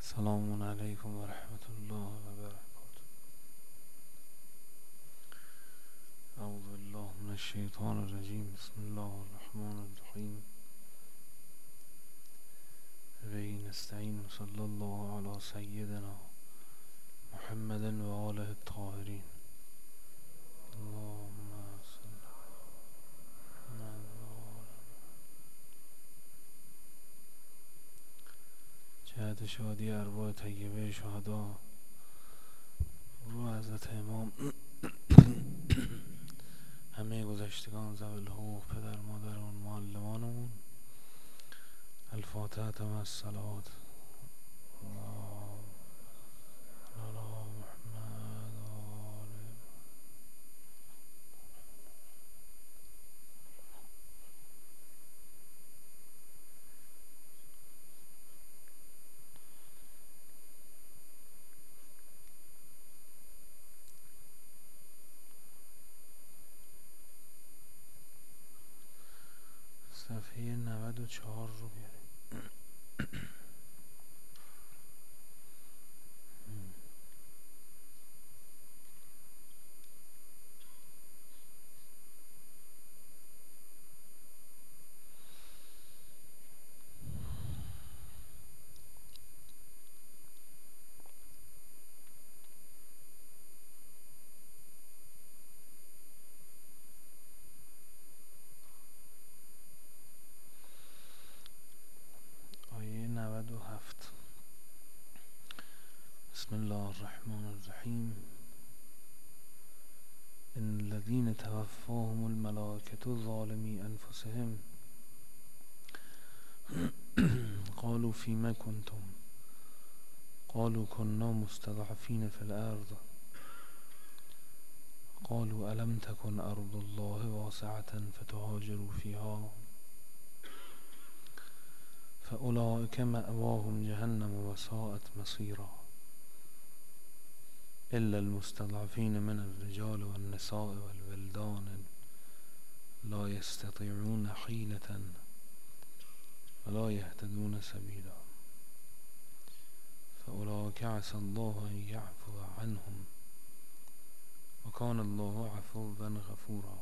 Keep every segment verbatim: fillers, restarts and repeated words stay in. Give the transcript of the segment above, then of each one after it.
السلام علیکم و رحمت الله و برکاته. اعوذ بالله من الشیطان الرجیم. بسم الله الرحمن الرحیم. به نستعین. صلی الله علی سیدنا محمد و آله الطاهرین. اللهم صل جهت شادی ارواح طیبه شهدا رو حضرت امام همه گذشتگان ذوی الحقوق، پدر مادرمون، معلمانمون. الفاتحه مع الصلوات. صفحه نود و چهار رو بیاریم. آیه نود و هفت. بسم الله الرحمن الرحیم. ان الذين توفاهم الملائكة ظالمي انفسهم قالوا فيما كنتم قالوا كنا مستضعفين في الارض قالوا الم تكن ارض الله واسعة فتهاجروا فيها فاولئك مأواهم جهنم وساءت مصيرا إلا المستضعفين من الرجال والنساء والولدان لا يستطيعون حيلة ولا يهتدون سبيلا فأولئك عسى الله أن يعفو عنهم وكان الله عفوا غفورا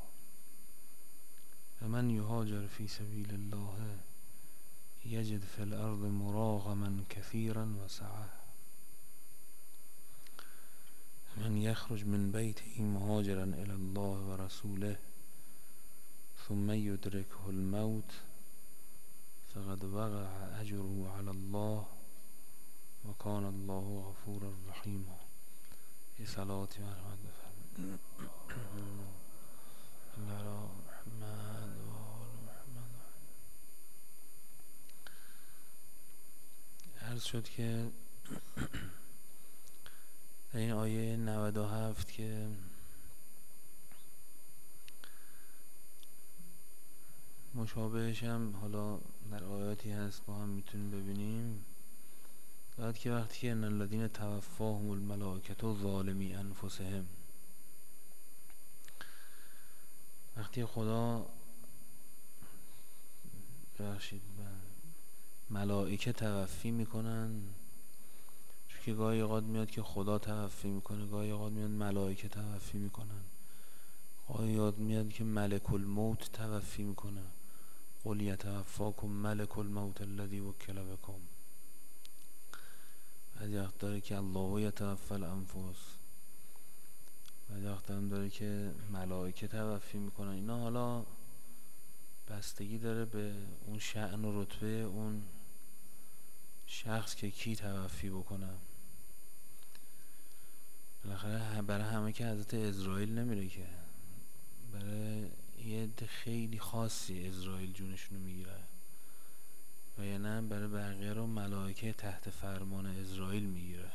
ومن يهاجر في سبيل الله يجد في الأرض مراغما كثيرا وسعة من يخرج من بيته مهاجرا إلى الله ورسوله ثم يدركه الموت فقد وقع أجره على الله وكان الله غفورا رحيما. یه صلواتی مرحمت بفرمایید. الله محمد و آل محمد. عرض شد که در این آیه نود و هفت که مشابهش هم حالا در آیاتی هست با هم میتونیم ببینیم. داد که وقتی که ان الذین توفاهم الملائکة ظالمی انفسهم، وقتی خدا ببخشید ملائکه توفی میکنن، چون که گاهی اوقات میاد که خدا توفی میکنه، گاهی اوقات میاد ملائکه توفی میکنن، گاهی اوقات میاد که ملک الموت توفی میکنه. قل یتوفاکم ملک الموت الذی وکل بکم. بعضی وقت داره که الله یتوفی الانفس، بعضی وقت هم داره که ملائکه توفی میکنن. اینا حالا بستگی داره به اون شأن و رتبه اون شخص که کی توفی بکنه. بالاخره برای همه که حضرت عزرائیل نمیره، که برای یه عده خیلی خاصی عزرائیل جونشونو میگیره و یا نه برای بقیه رو ملائکه تحت فرمان عزرائیل میگیره.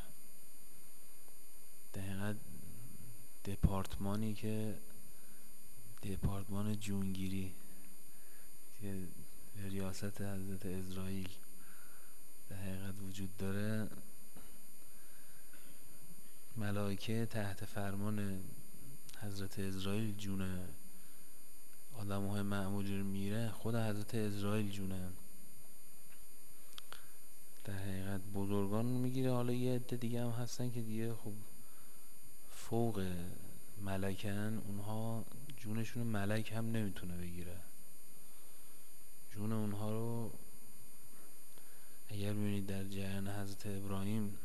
دقیقا دپارتمانی که دپارتمان جونگیری که ریاست حضرت عزرائیل در حقیقت وجود داره، ملائکه تحت فرمان حضرت عزرائیل جون آدم های معمولی رو میره. خود حضرت عزرائیل جونه. در حقیقت بزرگان میگن بگیره. حالا یه عده دیگه هم هستن که دیگه خب فوق ملکن، اونها جونشون ملک هم نمیتونه بگیره. جون اونها رو اگر ببینید در جریان حضرت ابراهیم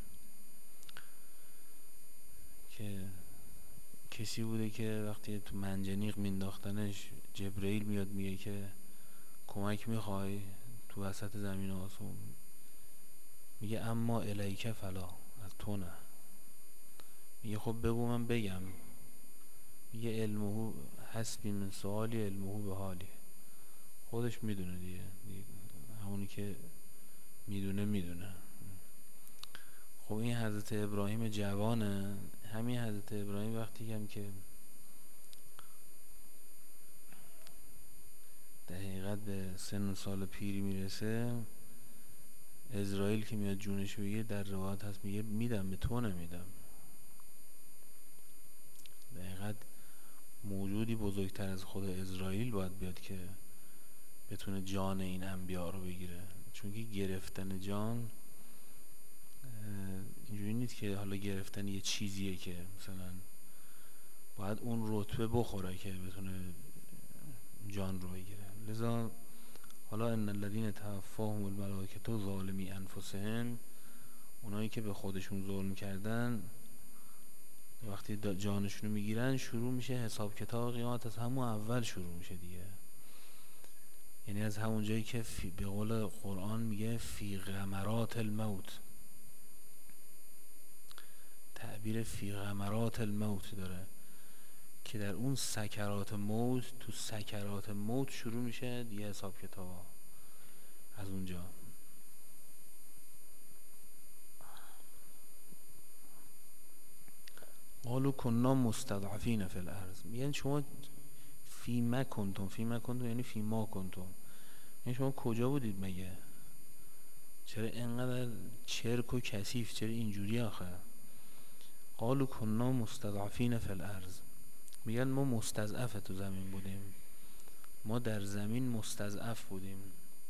که کسی بوده که وقتی تو منجنیق مینداختنش جبرئیل میاد میگه که کمک میخوای تو وسط زمین آسمون، میگه اما الیک فلا، از تو نه. میگه خب بگو من بگم. میگه علمه حسبی من سوالی علمه به حالی، خودش میدونه دیگه, دیگه همونی که میدونه میدونه. خب این حضرت ابراهیم جوانه. همین حضرت ابراهیم وقتی هم که در حقیقت به سن و سال پیری میرسه، اسرائیل که میاد جونش بگیره در روایت هست میگه میدم به تو نمیدم. در حقیقت موجودی بزرگتر از خود اسرائیل باید بیاد که بتونه جان این انبیا رو بگیره، چون که گرفتن جان اینجوری نیست که حالا گرفتن یه چیزیه که مثلا باید اون رتبه بخوره که بتونه جان رو بگیره. لذا حالا ان الذین توفاهم الملائکه ظالمی انفسهم، اونایی که به خودشون ظلم کردن وقتی جانشون رو میگیرن شروع میشه حساب کتاب قیامت، از همون اول شروع میشه دیگه. یعنی از همون جایی که به قول قرآن میگه فی غمرات الموت، تعبیر فی غمرات الموت داره که در اون سکرات موت، تو سکرات موت شروع میشه دیگه حساب کتاب از اونجا. قالوا كنا مستضعفین فی الارض، یعنی شما فی ما کنتم، فی ما کنتم یعنی فی ما کنتم، یعنی شما کجا بودید مگه؟ چرا اینقدر چرک و کثیف؟ چرا اینجوری آخه؟ قالوا كنا مستضعفین فی الارض، میگن ما مستضعف تو زمین بودیم، ما در زمین مستضعف بودیم،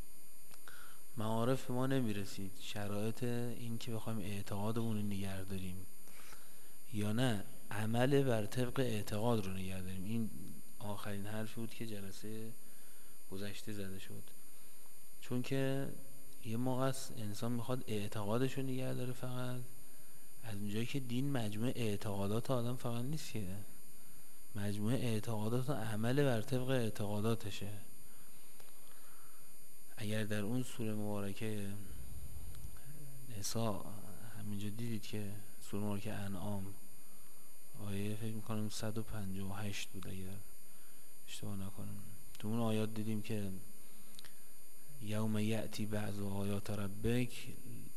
معارف ما نمیرسید، شرایط این که بخوایم اعتقادمون رو نگه داریم یا نه عمل بر طبق اعتقاد رو نگه داریم. این آخرین حرفی بود که جلسه گذشته زده شد، چون که یه موقع است انسان میخواد اعتقادش رو نگه داره، فقط از اونجایی که دین مجموعه اعتقادات آدم فقط نیست که، مجموعه اعتقادات و عمل بر طبق اعتقاداتشه. اگر در اون سوره مبارکه نساء همینجا دیدید که سوره مبارکه انعام آیه فکر میکنم صد و پنجاه و هشت بود اگر اشتباه نکنم، تو اون آیات دیدیم که یوم یأتی بعض آیات ربک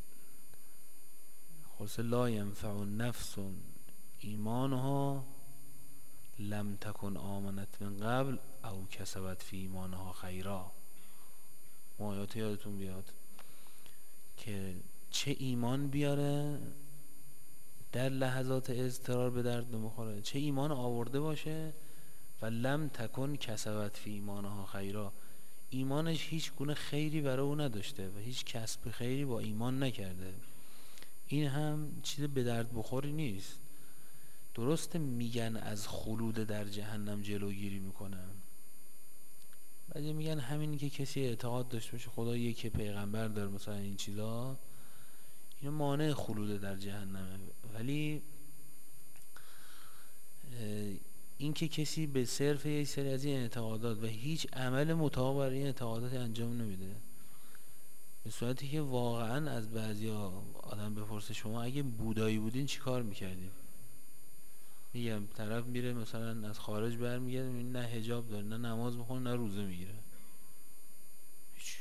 خلاصه لا ینفع نفس ایمانها لم تکن آمنت من قبل او کسبت فی ایمانها خیرا. آیات یادتون بیاد که چه ایمان بیاره در لحظات اضطرار به درد نمیخوره، چه ایمان آورده باشه و لم تکن کسبت فی ایمانها خیرا، ایمانش هیچ گونه خیری برای او نداشته و هیچ کسب خیری با ایمان نکرده. این هم چیز به درد بخوری نیست. درسته میگن از خلود در جهنم جلوگیری میکنن، بعضی میگن همین که کسی اعتقاد داشته باشه خدا یکی پیغمبر داره مثلا این چیزا، این مانع خلود در جهنمه. ولی این که کسی به صرف یک سری از این اعتقادات و هیچ عمل مطابق برای این اعتقادات انجام نمیده، به صورتی که واقعا از بعضیا آدم بپرسه شما اگه بودایی بودین چی کار میکردین؟ میگم طرف میره مثلا از خارج برمیگرده نه حجاب داره، نه نماز میخونه، نه روزه میگیره، هیچ،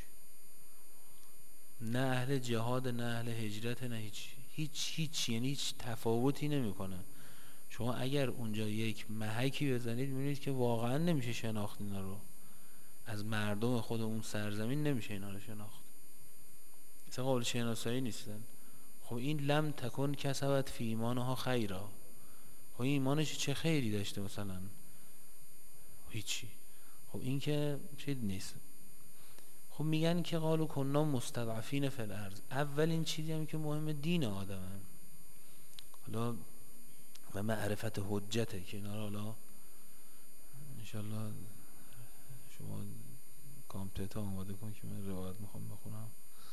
نه اهل جهاد، نه اهل هجرت، نه هیچ هیچ هیچ یعنی هیچ تفاوتی نمیکنه. شما اگر اونجا یک محکی بزنید میبینید که واقعا نمیشه شناخت اینا رو، از مردم خود اون سرزمین نمیشه اینا رو شناخت، مثلا قابل شناسایی نیستن. خب این لم تکن کسبت فی ایمانها خیرا، خب این ایمانش چه خیری داشته مثلا؟ هیچی. خب این که چیز نیست. خب خب میگن که قالوا کنا مستضعفین فی الارض. اولین چیزی هم که مهم دین آدمه، حالا و معرفت حجته که اینا رو حالا انشالله شما کامپلیت ها آماده کن که من روایت میخوام بخونم.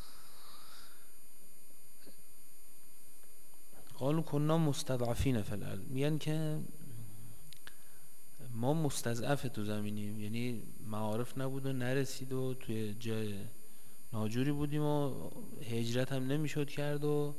قالوا کنا مستضعفین فی الارض، میگن که ما مستضعف تو زمینیم، یعنی معارف نبود و نرسید و توی جای ناجوری بودیم و هجرت هم نمیشد کرد. و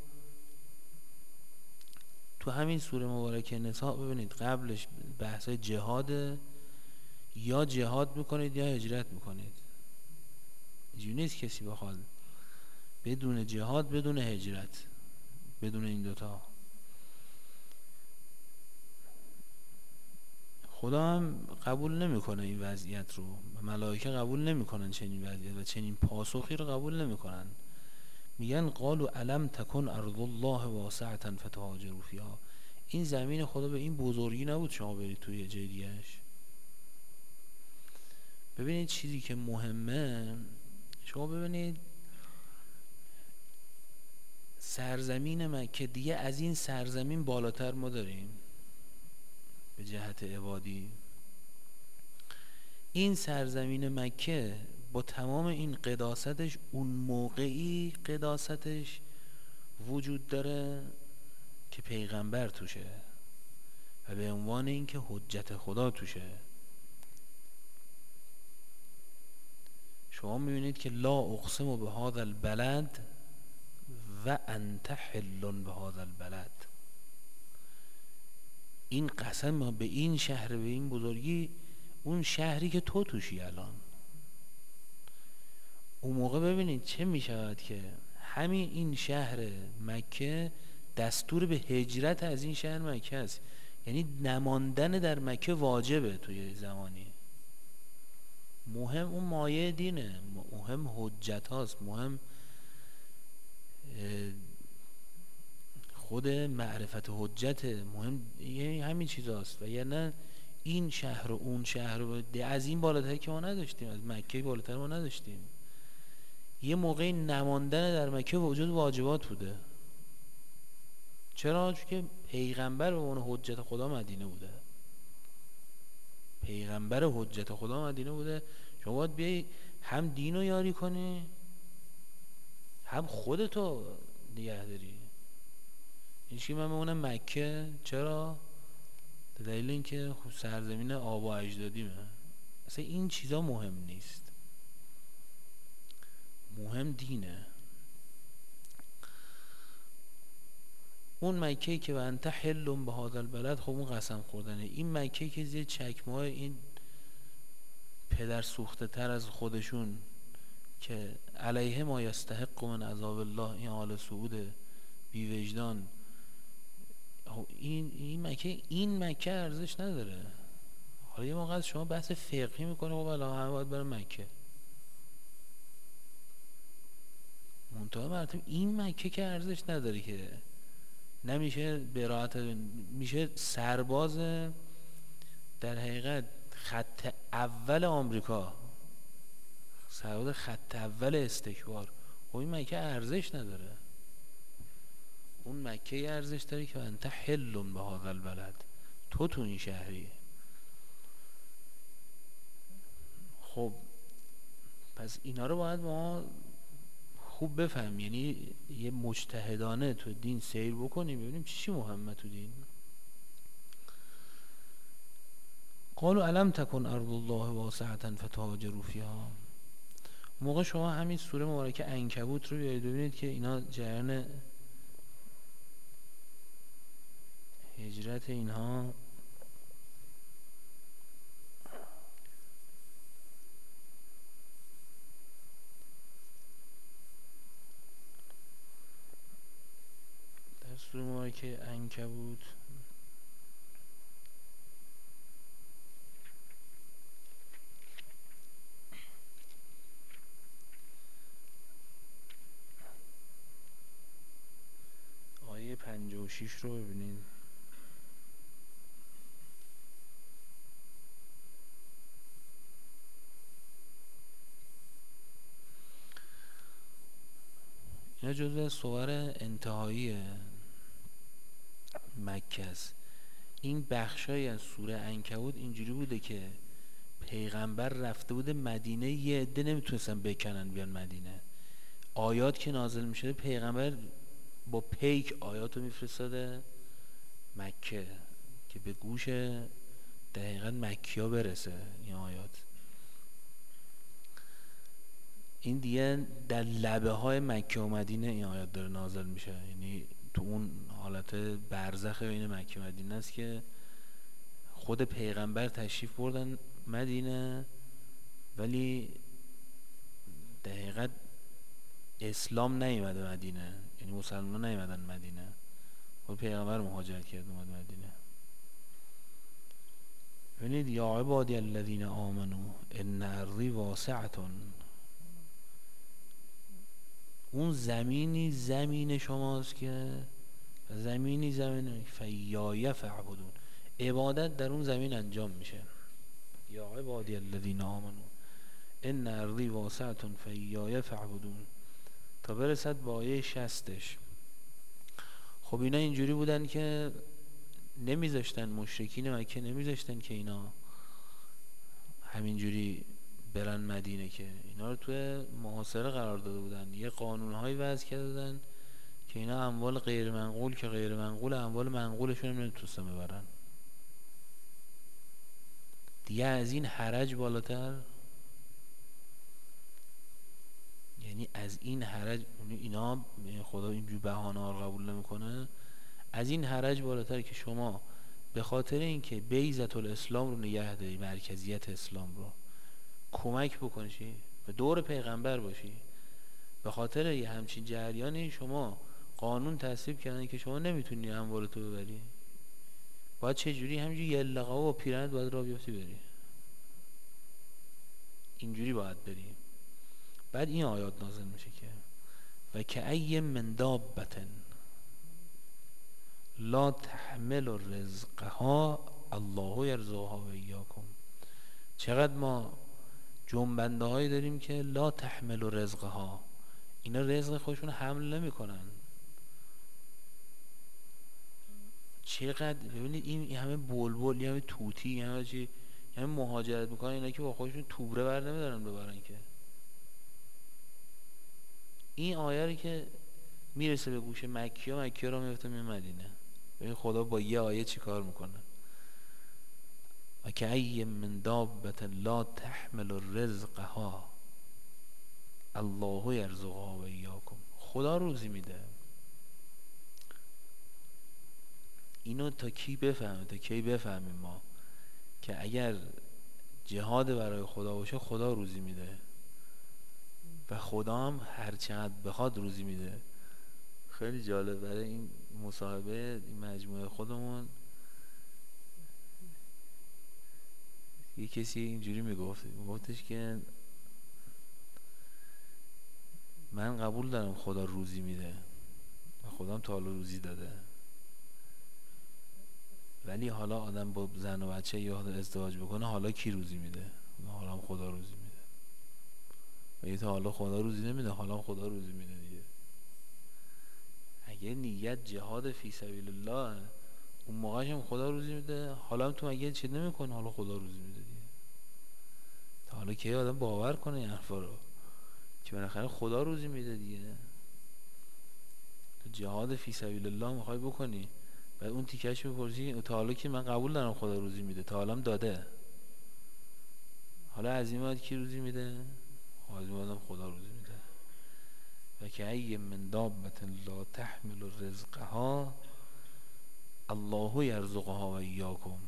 تو همین سوره مبارکه نساء ببینید قبلش بحث جهاد، یا جهاد میکنید یا هجرت میکنید. اینجوری نیست کسی بخواد بدون جهاد بدون هجرت بدون این دوتا. خدا هم قبول نمیکنه این وضعیت رو، ملائکه قبول نمیکنن چنین وضعیت و چنین پاسخی رو قبول نمیکنن. میگن قالوا الم تکن ارض الله واسعه فتهاجروا فیها، این زمین خدا به این بزرگی نبود شما برید توی جای دیگه‌اش. ببینید چیزی که مهمه، شما ببینید سرزمین مکه دیگه از این سرزمین بالاتر ما داریم به جهت عبادی. این سرزمین مکه با تمام این قداستش اون موقعی قداستش وجود داره که پیغمبر توشه و به عنوان این که حجت خدا توشه. شما میبینید که لا اقسم به هذا البلد و انت حل به هذا البلد، این قسم به این شهر به این بزرگی، اون شهری که تو توشی الان. اون موقع ببینید چه میشود که همین این شهر مکه دستور به هجرت از این شهر مکه است، یعنی نماندن در مکه واجبه توی زمانی. مهم اون مایه دینه، مهم حجت هاست، مهم خود معرفت حجت، مهم یعنی همین چیز هاست. و یعنی این شهر و اون شهر و از این بالاتر که ما نداشتیم، از مکه بالاتر ما نداشتیم. یه موقعی نماندن در مکه وجود واجبات بوده. چرا؟ چون که پیغمبر و اون حجت خدا مدینه بوده، پیغمبر حجت خدا مدینه بوده. شما باید بیایی هم دین رو یاری کنی هم خودتو نگه داری. این چی من میمونم مکه، چرا؟ دلیل این که خب سرزمین آب و اجدادیمه. اصلا این چیزا مهم نیست، مهم دینه. اون مکه‌ای که و انت حل به هذا البلد، خب اون قسم خوردنه. این مکه‌ای که زیر چکمه این پدر سوخته تر از خودشون که علیه ما یستحق من عذاب الله، این آل سعود بی وجدان، این این مکه این مکه ارزش نداره. حالا یه موقع شما بحث فقهی میکنه خب الان همه باید برن مکه، منتها مرتب این مکه که ارزش نداره، که نمیشه به راحت میشه سرباز در حقیقت خط اول آمریکا، سرباز خط اول استکبار. خب این مکه ارزش نداره. اون مکه ارزش داره که انت حل به هذا البلد، تو تو این شهری. خب پس اینا رو باید ما خوب بفهم، یعنی یه مجتهدانه تو دین سیر بکنیم ببینیم چی مهمه تو دین. قالوا الم تکن ارض الله واسعه فتهاجروا فیها. موقع شما همین سوره مبارکه عنکبوت رو بیارید ببینید که اینا جریان هجرت اینها در سوره مبارکه عنکبوت آیه پنجاه و شش رو ببینید. جزو سور انتهایی مکه است. این بخشای از سوره عنکبوت اینجوری بوده که پیغمبر رفته بوده مدینه، یه عده نمیتونستن بکنن بیان مدینه. آیات که نازل میشه پیغمبر با پیک آیاتو میفرستاده مکه که به گوش دقیقا مکیا برسه این آیات. این دیگه در لبه های مکه و مدینه این آیات داره نازل میشه، یعنی تو اون حالت برزخ بین مکه و مدینه است که خود پیغمبر تشریف بردن مدینه ولی دقیقا اسلام نیومده مدینه، یعنی مسلمان نیومدن مدینه، خود پیغمبر مهاجرت کرد اومد مدینه. ببینید یا عبادی الذین آمنوا ان ارضی واسعة، اون زمینی زمین شماست که زمینی زمین فیای فعبدون، عبادت در اون زمین انجام میشه. یا عبادی الذین آمنوا ان ارضی واسعة فیای فعبدون تا برسد با آیه شصتش. خب اینا اینجوری بودن که نمیذاشتن، مشرکین مکه نمیذاشتن که اینا همینجوری برن مدینه، که اینا رو توی محاصره قرار داده بودن، یه قانونهایی وضع کرده بودن که اینا اموال غیر منقول که غیر منقول، اموال منقولشون هم نمیتونستن ببرن. دیگه از این حرج بالاتر، یعنی از این حرج، اینا خدا اینجور بهانه ها قبول نمیکنه، از این حرج بالاتر که شما به خاطر اینکه بیضة الاسلام رو نگه داری، مرکزیت اسلام رو کمک بکنی و دور پیغمبر باشی، به خاطر یه همچین جریانی شما قانون تصویب کردن که شما نمیتونی اموالتو ببری، باید چه جوری همینجوری یلقا و پیرند باید را بیفتی بری، اینجوری باید بری. بعد این آیات نازل میشه که و که ای من دابة لا تحمل رزقها الله یرزقها و ایاکم، چقدر ما جنبنده هایی داریم که لا تحمل رزقها، اینا رزق خودشون حمل نمی کنن. چقدر ببینید این همه بلبل، همه توتی، همه چی، همه مهاجرت میکنن، اینا که با خودشون توبره بر نمیدارن ببرن که. این آیه رو که میرسه به گوش مکی ها، مکی ها رو میفته می مدینه. ببین خدا با یه آیه چی کار میکنه. و که ای من دابة لا تحمل رزقها الله یرزقها و ایاکم، خدا روزی میده. اینو تا کی بفهمه، تا کی بفهمیم ما که اگر جهاد برای خدا باشه خدا روزی میده و خدا هم هر چقدر بخواد روزی میده. خیلی جالب برای این مصاحبه این مجموعه خودمون یه کسی اینجوری میگفت، میگفتش که من قبول دارم خدا روزی میده و خدا هم تا حالا روزی داده، ولی حالا آدم با زن و بچه یا ازدواج بکنه حالا کی روزی میده؟ حالا هم خدا روزی میده. و یه تا حالا خدا روزی نمیده، حالا هم خدا روزی میده دیگه. اگه نیت جهاد فی سبیل الله، اون موقعش هم خدا روزی میده، حالا هم تو اگه چه نمیکنه حالا خدا روزی میده دیگه. تا حالا که آدم باور کنه این حرفا رو که بالاخره خدا روزی میده دیگه. تو جهاد فی سبیل الله میخوای بکنی، بعد اون تیکش میپرسی تا حالا که من قبول دارم خدا روزی میده، تا حالا هم داده، حالا از این بعد کی روزی میده؟ از این بعد هم خدا روزی میده. و که ای من دابة لا تحمل رزقها الله یرزقها و ایاکم،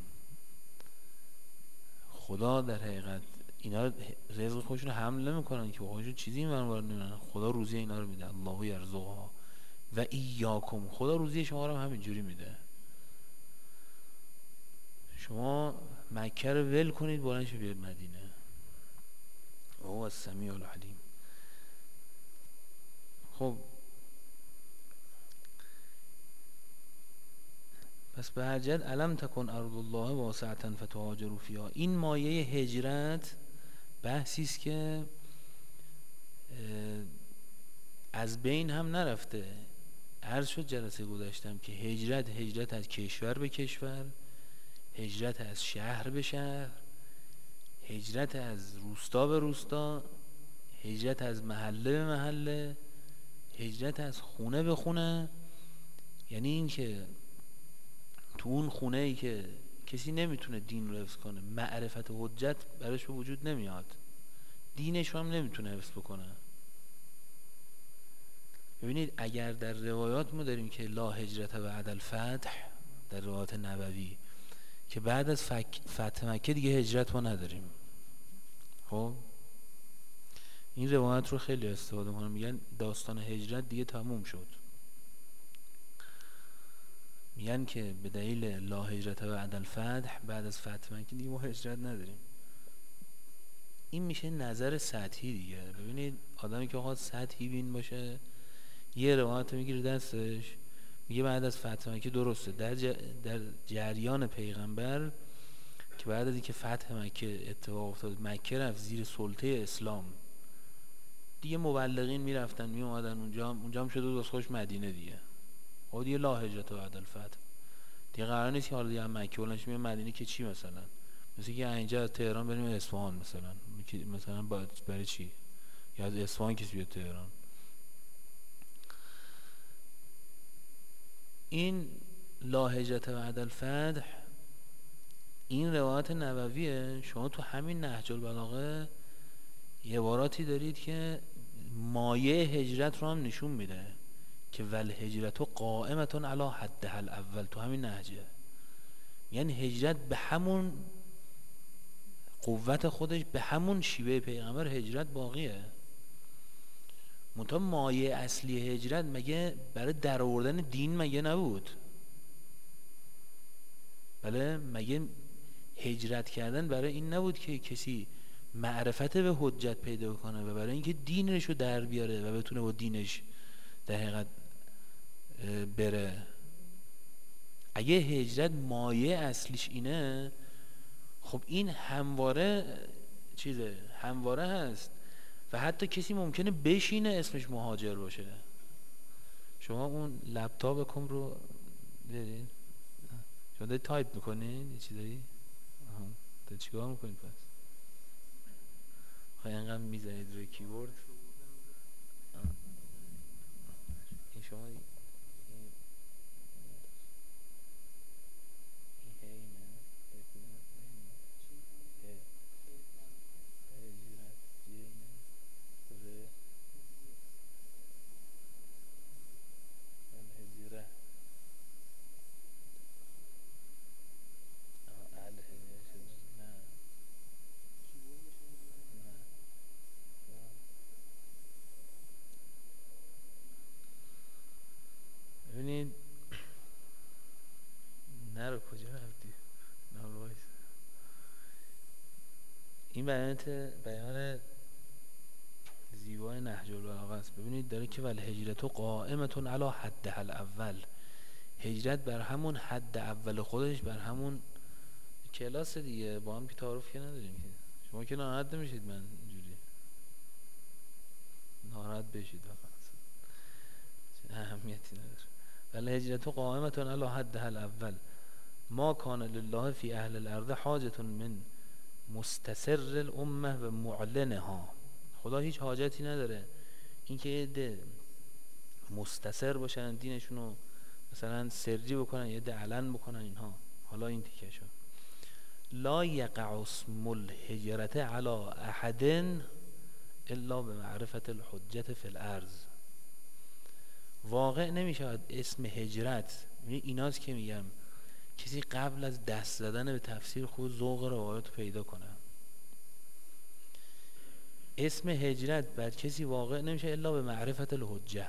خدا در حقیقت اینا رزق خودشون حمل نمیکنن که خودشون چیزی منوار نمیدن، خدا روزی اینا رو میده. الله یرزقها و ایاکم، خدا روزی شما رو هم همینجوری میده. شما مکه رو ول کنید بلند شو بیاید مدینه. و هو السمیع العلیم. خب پس به هر جهت الم تکن ارض الله واسعة فتهاجروا فیها، این مایه هجرت بحثی است که از بین هم نرفته. عرض شد جلسه گذاشتم که هجرت هجرت از کشور به کشور، هجرت از شهر به شهر، هجرت از روستا به روستا، هجرت از محله به محله، هجرت از خونه به خونه. یعنی این که تو اون خونه ای که کسی نمیتونه دین رو حفظ کنه، معرفت حجت براش به وجود نمیاد، دینش رو هم نمیتونه حفظ بکنه. ببینید اگر در روایات ما داریم که لا هجرت بعد الفتح، در روایات نبوی که بعد از فتح مکه دیگه هجرت ما نداریم. خب این روایت رو خیلی استفاده میکنن، میگن داستان هجرت دیگه تموم شد. میگن که به دلیل لا هجرت بعد الفتح، بعد از فتح مکه دیگه ما هجرت نداریم. این میشه نظر سطحی دیگه. ببینید آدمی که خواهد سطحی بین باشه یه روایت میگیره دستش میگه بعد از فتح مکه درسته، در, ج... در جریان پیغمبر که بعد از اینکه فتح مکه اتفاق افتاد، مکه رفت زیر سلطه اسلام، دیگه مبلغین میرفتن می اومدن اونجا، اونجا هم شده بود خوش مدینه دیگه. خب دیگه لا هجرت بعد الفتح دیگه قرار نیست که حالا دیگه مکه ولنش میاد مدینه که چی، مثلا مثل که اینجا از تهران بریم اصفهان، مثلا مثلا برای چی؟ یا از اصفهان کسی بیاد تهران؟ این لا هجرت بعد الفتح این روایت نبویه. شما تو همین نهج البلاغه یه عباراتی دارید که مایه هجرت رو هم نشون میده که ول هجرت قائمتون علی حدها الاول. تو همین نهجه یعنی هجرت به همون قوت خودش، به همون شیوه پیغمبر هجرت باقیه. منتها مایه اصلی هجرت مگه برای در آوردن دین مگه نبود؟ بله، مگه هجرت کردن برای این نبود که کسی معرفت به حجت پیدا کنه و برای اینکه دینش رو در بیاره و بتونه با دینش در حقیقت بره؟ اگه هجرت مایه اصلیش اینه، خب این همواره چیزه، همواره هست و حتی کسی ممکنه بشینه اسمش مهاجر باشه. شما اون لپتاپ کم رو دارید؟ شما دارید تایپ میکنید؟ یه چی دارید؟ آها، دارید چیکار میکنید پس؟ خواهی اینقدر میزنید روی کیبورد؟ این شما این بیانت بیان زیبای نهج البلاغه است. ببینید داره که ول هجرت قائمتون علی حدها الاول، هجرت بر همون حد اول خودش، بر همون کلاس دیگه، با هم که تعارف که نداریم. شما که ناراحت نمیشید من اینجوری ناراحت بشید واقعا اهمیتی نداره. ول هجرت قائمتون علی حدها الاول ما کان لله فی اهل الارض حاجت من مستسر الامه و معلنها. خدا هیچ حاجتی نداره اینکه یه ده مستسر باشن دینشونو مثلا سری بکنن، یه ده علن بکنن اینها. حالا این تیکه شد لا یقع اسم الهجرت علی احد الا به معرفت الحجت فی الارض. واقع نمیشه اسم هجرت، ایناست که میگم کسی قبل از دست زدن به تفسیر خود ذوق روایت رو پیدا کنه. اسم هجرت بر کسی واقع نمیشه الا به معرفت الحجه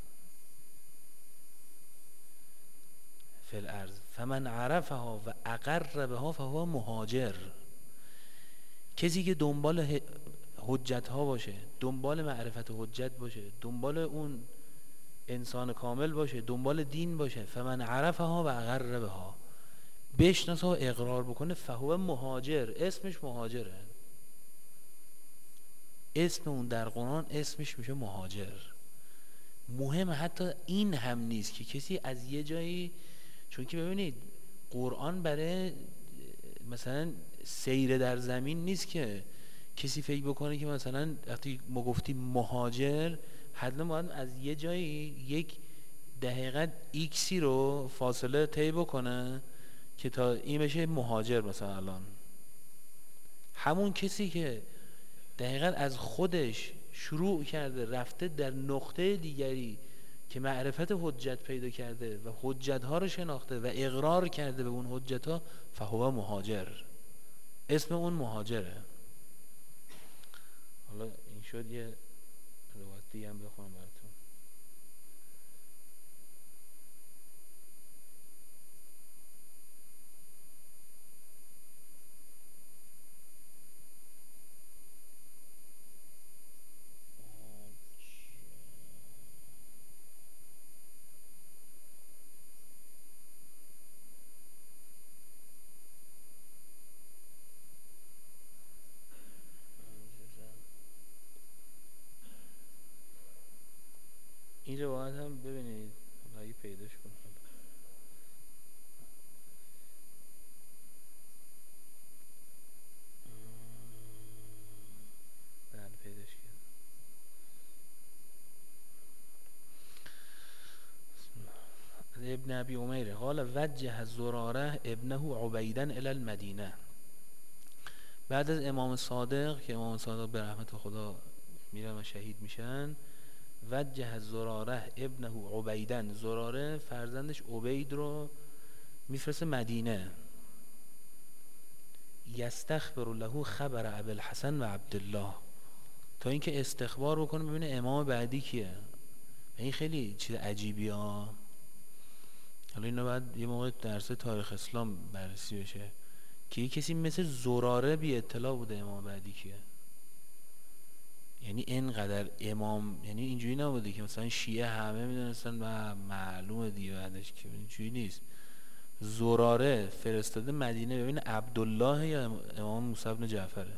فی الارض فمن عرفها و اقر بها فهو مهاجر. کسی که دنبال حجت ها باشه، دنبال معرفت حجت باشه، دنبال اون انسان کامل باشه، دنبال دین باشه، فمن عرفها و اقر بها، بشناسه و اقرار بکنه، فهو مهاجر، اسمش مهاجره. اسم اون در قرآن اسمش میشه مهاجر. مهم حتی این هم نیست که کسی از یه جایی، چون که ببینید قرآن برای مثلا سیر در زمین نیست که کسی فکر بکنه که مثلا وقتی ما گفتیم مهاجر حتما باید از یه جایی یک دقیقاً ایکسی رو فاصله طی بکنه که تا این بشه مهاجر. مثلا الان همون کسی که دقیقاً از خودش شروع کرده رفته در نقطه دیگری که معرفت حجت پیدا کرده و حجت ها رو شناخته و اقرار کرده به اون حجت ها، فهو مهاجر، اسم اون مهاجره. حالا این شد یه روایت دیگه هم بخونم براتون. این روایت هم ببینید اگه پیداش کنم. بله پیداش کردم. ابن ابی عمیر قال وجه زراره ابنه عبیدا الی المدینه. بعد از امام صادق که امام صادق به رحمت خدا میرن و شهید میشن، وجه زراره ابنه عبیدن، زراره فرزندش عبید رو میفرسته مدینه، یستخبر له خبر ابوالحسن و عبدالله، تا اینکه استخبار بکنه ببینه امام بعدی کیه. این خیلی چیز عجیبی ها. حالا اینو بعد یه موقع درس تاریخ اسلام بررسی بشه که یه کسی مثل زراره بی اطلاع بوده امام بعدی کیه. یعنی اینقدر امام، یعنی اینجوری نبوده که مثلا شیعه همه میدونستن و معلومه دیگه بعدش که، اینجوری نیست. زراره فرستاده مدینه ببینه عبدالله یا امام موسی بن جعفره،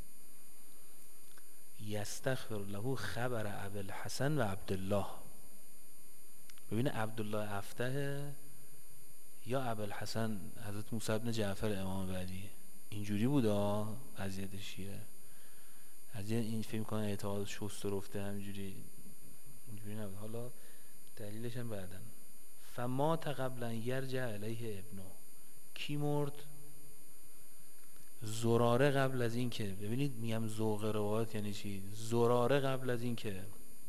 یستغفر له خبر ابوالحسن و عبدالله، ببینه عبدالله افتح یا ابوالحسن حضرت موسی بن جعفر امام بعدی. اینجوری بوده ها وضعیت شیعه. از این فکر می‌کنه اعتقاد شست و رفته همینجوری، اینجوری نبود. حالا دلیلش هم بعدن. فمات قبل ان یرجع الیه ابنه. کی مرد؟ زراره قبل از این که، ببینید میگم ذوق روایت یعنی چی، زراره قبل از این که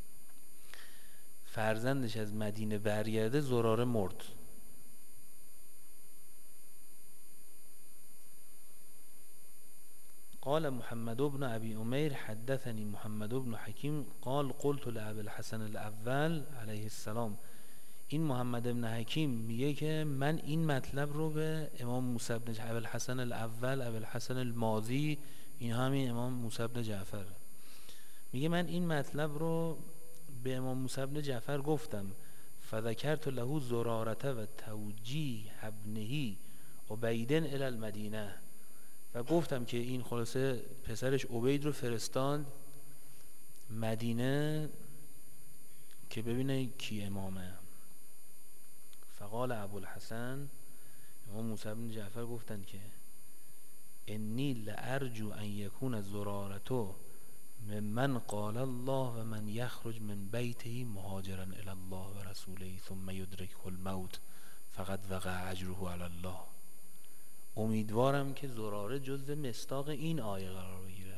فرزندش از مدینه برگرده زراره مرد. قال محمد بن ابي عمير حدثني محمد بن حكيم قال قلت لأبي الحسن الاول علیه السلام. این محمد بن حکیم میگه که من این مطلب رو به امام موسی بن ابوالحسن الاول، ابوالحسن الماضی، این همین امام موسی بن جعفر، میگه من این مطلب رو به امام موسی بن جعفر گفتم. فذکرت له زرارته و توجیه ابنه عبیدن الی المدینه، و گفتم که این خلاصه پسرش عبید رو فرستاند مدینه که ببینه کی امامه. فقال ابوالحسن، امام موسی بن جعفر گفتن که انی لارجو ان یکون زرارتو ممن قال الله و من یخرج من بیته مهاجرا الی الله و رسوله ثم یدرکه الموت فقد وقع اجره علی الله. امیدوارم که زراره جزو مصداق این آیه قرار بگیره.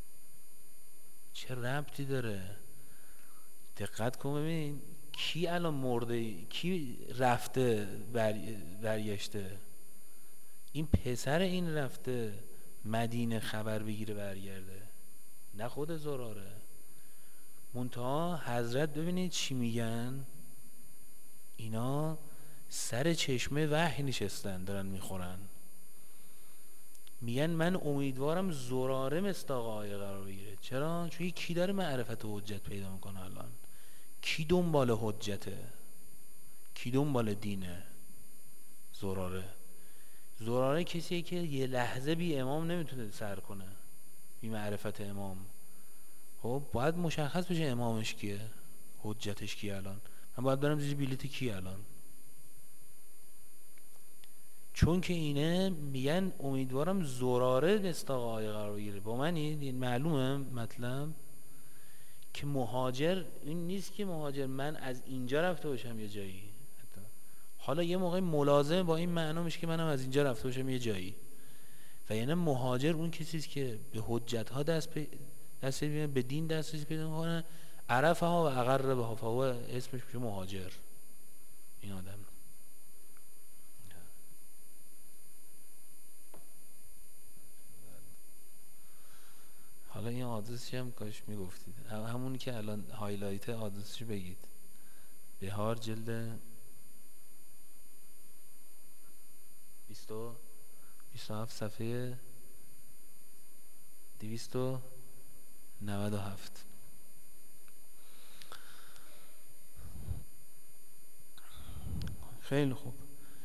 چه ربطی داره؟ دقت کن ببین کی الان مرده، کی رفته برگشته؟ این پسر این رفته مدینه خبر بگیره برگرده، نه خود زراره. منتها حضرت ببینید چی میگن، اینا سر چشمه وحی نشستن دارن میخورن، میگن من امیدوارم زراره مصداق آیه قرار بگیره. چرا؟ چون کی داره معرفت و حجت پیدا میکنه الان؟ کی دنبال حجته؟ کی دنبال دینه؟ زراره. زراره کسیه که یه لحظه بی امام نمیتونه سر کنه، بی معرفت امام. خب باید مشخص بشه امامش کیه. حجتش کی الان؟ من باید برم زیر بلیت کی الان؟ چون که اینه میگن امیدوارم زراره مصداق آیه قرار بگیره. با من این معلومه مطلب که مهاجر این نیست که مهاجر من از اینجا رفته باشم یه جایی. حالا یه موقع ملازمه با این معنا میشه که منم از اینجا رفته باشم یه جایی. و یعنی مهاجر اون کسی است که به حجت ها دست پی... دست پیدا، به دین دست پیدا میکنه، عرفها و اقر بها، فهو اسمش میشه مهاجر. این آدم حالا این آدرسش هم کاش میگفتید، همونی که الان هایلایت آدرسش بگید. بهار جلد بیست و هفت صفحه دویست و نود و هفت. خیلی خوب.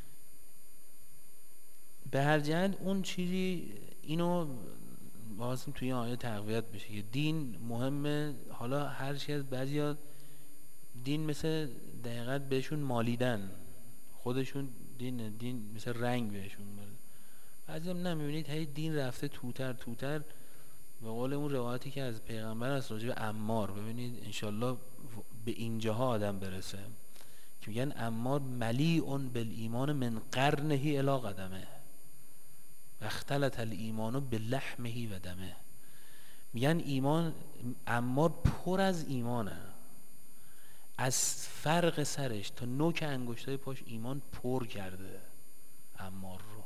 به هر جهت اون چیزی اینو واسه توی این آیه تقویت بشه که دین مهمه. حالا هر چی از بعضیا دین مثل دقیقاً بهشون مالیدن، خودشون دین دین مثل رنگ بهشون مالیدن. بعضی هم نمیبینید هی دین رفته توتر توتر. به قول اون روایتی که از پیغمبر است راجع به عمار، ببینید انشالله به اینجاها آدم برسه که میگن عمار ملیء بالایمان من قرنه الی قدمه و اختلط الایمان بلحمه و دمه. میگن ایمان عمار پر از ایمانه، از فرق سرش تا نوک انگشتای پاش ایمان پر کرده عمار رو.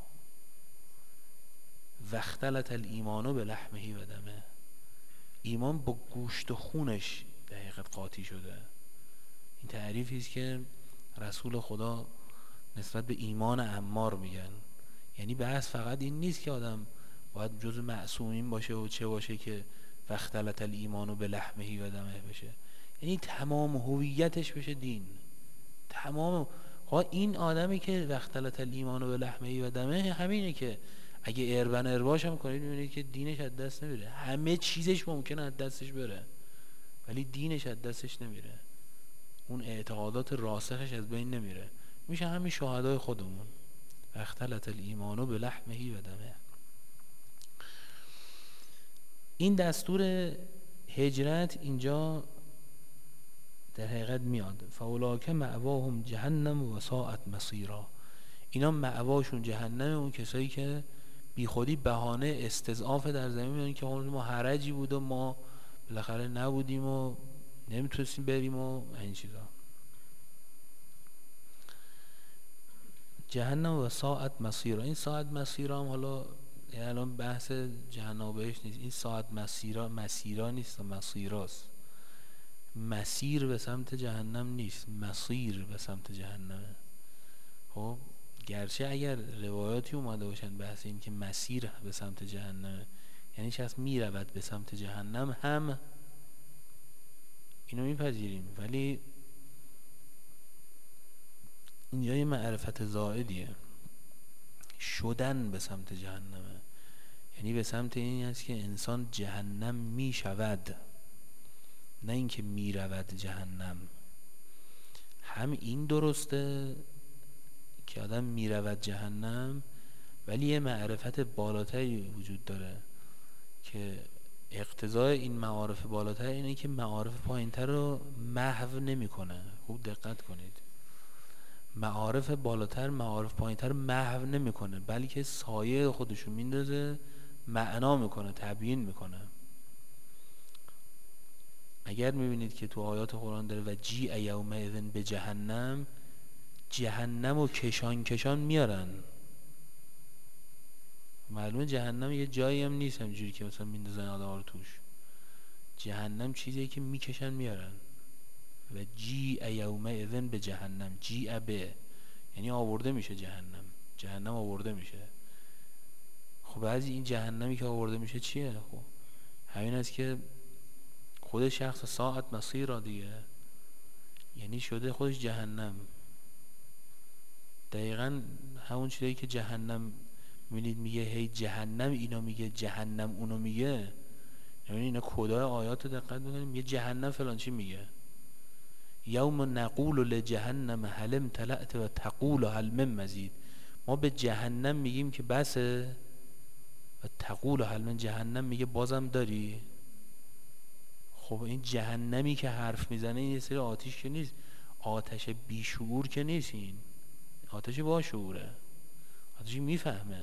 و اختلط الایمان بلحمه و دمه، ایمان با گوشت و خونش دقیقت قاطی شده. این تعریفی است که رسول خدا نسبت به ایمان عمار میگن. یعنی بحث فقط این نیست که آدم باید جز معصومین باشه و چه باشه که اختلط الایمان بلحمه و دمه بشه، یعنی تمام هویتش بشه دین. تمام این آدمی که اختلط الایمان بلحمه و دمه همینه که اگه اربن ارباش هم کنید میبینید که دینش از دست نمیره. همه چیزش ممکنه از دستش بره ولی دینش از دستش نمیره، اون اعتقادات راسخش از بین نمیره. میشه همین شهدای خودمون، اختلط الایمان بلحمه و دمه. این دستور هجرت اینجا در حقیقت میاد فاولاک مأواهم جهنم و ساءت مصیرا. اینا مأواشون جهنم، اون کسایی که بی خودی بهانه استضعاف در زمین میدونن که ما حرجی بود و ما بالاخره نبودیم و نمیتونستیم بریم و این چیزا. جهنم و ساعت مسیرا. این ساعت مسیرا هم حالا الان بحث جهنم و بهشت نیست، این ساعت مسیرا مسیرا نیست، مسیراست. مسیر به سمت جهنم نیست، مسیر به سمت جهنمه. خب گرچه اگر روایاتی اومده باشن بحث این که مسیر به سمت جهنمه، یعنی شخص میرود به سمت جهنم، هم اینو میپذیریم، ولی اینجا یه معرفت زائدیه. شدن به سمت جهنمه، یعنی به سمت این است که انسان جهنم میشود، نه اینکه میرود جهنم. هم این درسته که آدم میرود جهنم، ولی یه معرفت بالاتری وجود داره که اقتضای این معارف بالاتر اینه که معارف پایینتر رو محو نمیکنه. خوب دقت کنید، معارف بالاتر معارف پایینتر محو نمیکنه، بلکه سایه خودشو میندازه، معنا میکنه، تبیین میکنه. اگر میبینید که تو آیات قرآن داره و جیع یومئذ به جهنم، جهنم و کشان کشان میارن. معلومه جهنم یه جایی هم نیست همجوری که مثلا میندازن آدم رو توش. جهنم چیزیه که میکشن میارن. و جیع یومئذ به جهنم، جیع به یعنی آورده میشه جهنم، جهنم آورده میشه. خب بعضی این جهنمی که آورده میشه چیه؟ خب همین است که خود شخص ساعت مسیر را دیگه، یعنی شده خودش جهنم. دقیقا همون چیزی که جهنم میبینید میگه هی جهنم اینو میگه، جهنم اونو میگه. یعنی اینا کدای آیات دقت بکنید، میگه جهنم فلان چی میگه. یوم نقول لجهنم هل امتلأت و تقول هل من مزید. ما به جهنم میگیم که بسه و تقول هل من، جهنم میگه بازم داری. خب این جهنمی که حرف میزنه یه سری آتش که نیست، آتش بیشعور که نیست، این آتش با شعوره، آتش میفهمه.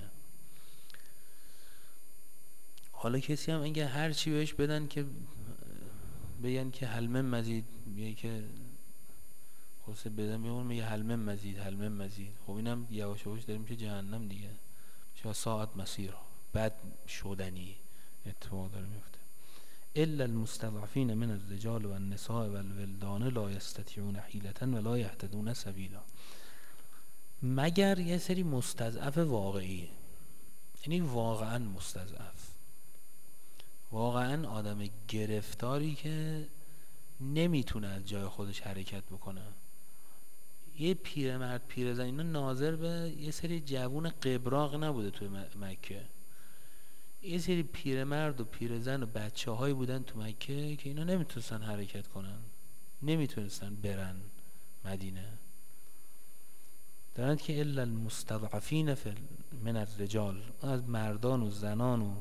حالا کسی هم اگه هر چی بهش بدن که بگن که هل من مزید، میگه که خلاصه بدن میمون میگه هل من مزید هل من مزید. خب اینم یواش یواش داریم که جهنم دیگه چه ساعت مسیر بعد شدنی اتفاق داره میفته. الا المستضعفین من الرجال و النساء و الولدان لا یستطیعون حیلة ولا یهتدون سبیلا. مگر یه سری مستضعف واقعی، یعنی واقعا مستضعف، واقعا آدم گرفتاری که نمیتونه از جای خودش حرکت بکنه. یه پیرمرد پیرزن اینا ناظر به یه سری جوون قبراق نبوده توی مکه، یه سری پیرمرد و پیرزن و بچه هایی بودن تو مکه که اینا نمیتونستن حرکت کنن، نمیتونستن برن مدینه. دارند که الا المستضعفین من الرجال، از مردان و زنان و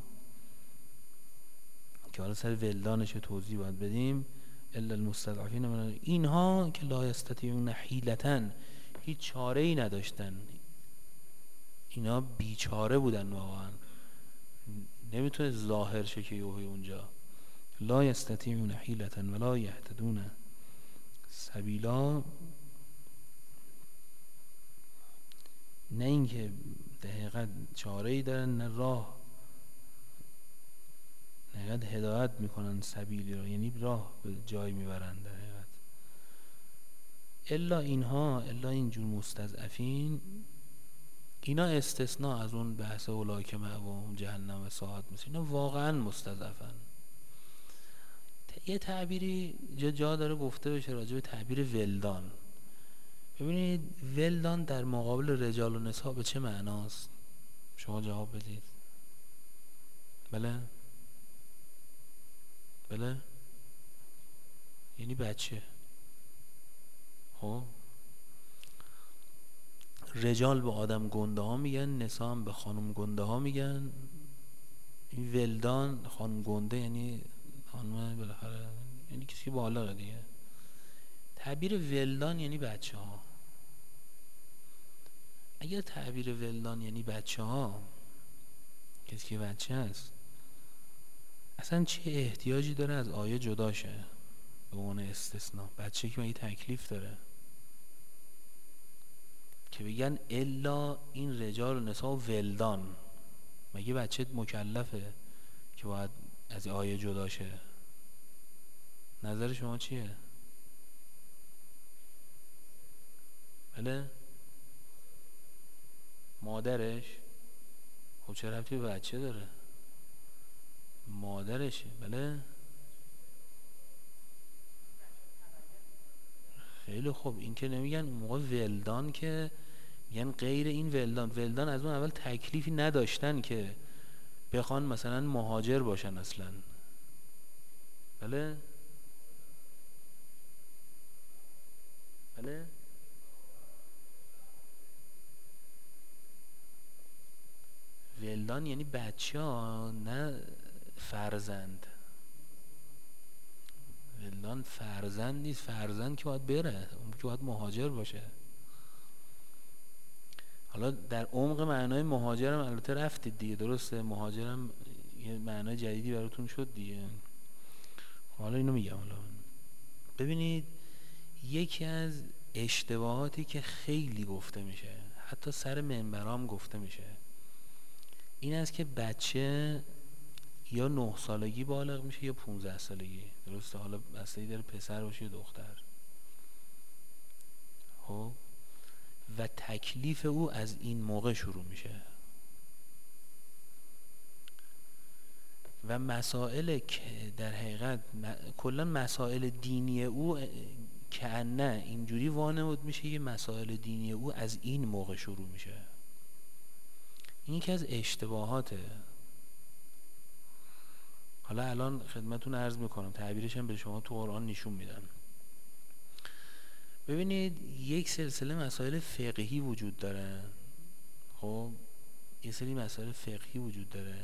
که حالا سر ولدانش توضیح باید بدیم. الا المستضعفین من، اینها که لا یستطیعون حیلة، هیچ چاره ای نداشتن، اینا بیچاره بودن واقعا، نمیتونه ظاهر شه که اونجا. لا یستطیعون حیلة ولا یهتدون سبیلا، نه اینکه در حقیقت چاره ای دارن نه راه، در حقیقت هدایت میکنن سبیلی رو، یعنی راه به جای میبرن در حقیقت. الا اینها، الا اینجور مستضعفین، اینا استثناء از اون بحث اولئک مأواهم جهنم و ساعت مسیر، اینا واقعا مستضعفن. یه تعبیری جا, جا داره گفته بشه راجع به تعبیر ولدان. ببینید ولدان در مقابل رجال و نساء به چه معناست؟ شما جواب بدید. بله بله یعنی بچه. خب رجال به آدم گنده ها میگن، نساء هم به خانم گنده ها میگن. این ولدان خانم گنده یعنی خانم بالاخره یعنی کسی که بالغه دیگه. تعبیر ولدان یعنی بچه ها. اگر تعبیر ولدان یعنی بچه ها، کسی که بچه هست، اصلا چه احتیاجی داره از آیه جدا شه به عنوان استثناء؟ بچه که مگه تکلیف داره که بگن الا این رجال و نساء و ولدان؟ مگه بچه مکلفه که باید از آیه جدا شه؟ نظر شما چیه؟ بله مادرش. خب چه ربطی به بچه داره؟ مادرشه. بله خیلی خوب. این که نمیگن اون موقع ولدان، که میگن غیر این ولدان. ولدان از اون اول تکلیفی نداشتن که بخوان مثلا مهاجر باشن اصلا. بله بله ولدان یعنی بچه ها، نه فرزند. ولدان فرزند نیست، فرزند که باید بره، اون که باید مهاجر باشه. حالا در عمق معنای مهاجرم البته رفتید دیگه، درسته؟ مهاجرم یه معنای جدیدی براتون شد دیگه. حالا اینو میگم. حالا ببینید یکی از اشتباهاتی که خیلی گفته میشه، حتی سر منبرام گفته میشه، این است که بچه یا نه سالگی بالغ میشه یا پونزده سالگی، درسته؟ حالا بستگی داره پسر باشه یا دختر. خب و تکلیف او از این موقع شروع میشه و مسائل که در حقیقت کلا مسائل دینی او که نه اینجوری وانمود میشه، یه مسائل دینی او از این موقع شروع میشه. این یکی از اشتباهاته. حالا الان خدمتون عرض میکنم، تعبیرش هم به شما تو قرآن نشون میدن. ببینید یک سلسله مسائل فقهی وجود داره. خب یه سری مسائل فقهی وجود داره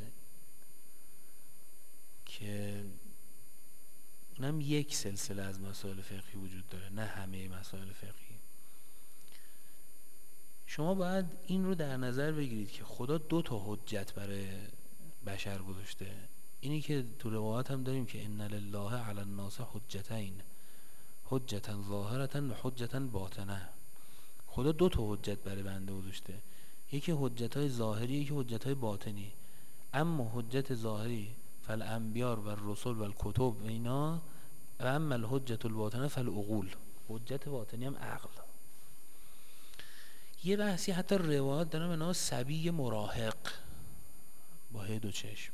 که اونم یک سلسله از مسائل فقهی وجود داره، نه همه مسائل فقهی. شما باید این رو در نظر بگیرید که خدا دو تا حجت برای بشر گذاشته. اینی که تو روایات هم داریم که ان لله علی الناس حجتین، حجتا ظاهرتا و حجتا باطنه. خدا دو تا حجت برای بنده گذاشته، یکی حجت های ظاهری، یکی حجت های باطنی. اما حجت ظاهری فالانبیاء و الرسل و الکتب و اینا، و اما الحجت الباطنه فالعقول، حجت باطنی هم عقل. یه بحثی حتی روایات دارم به نام صبی مراهق با هی دو چشم.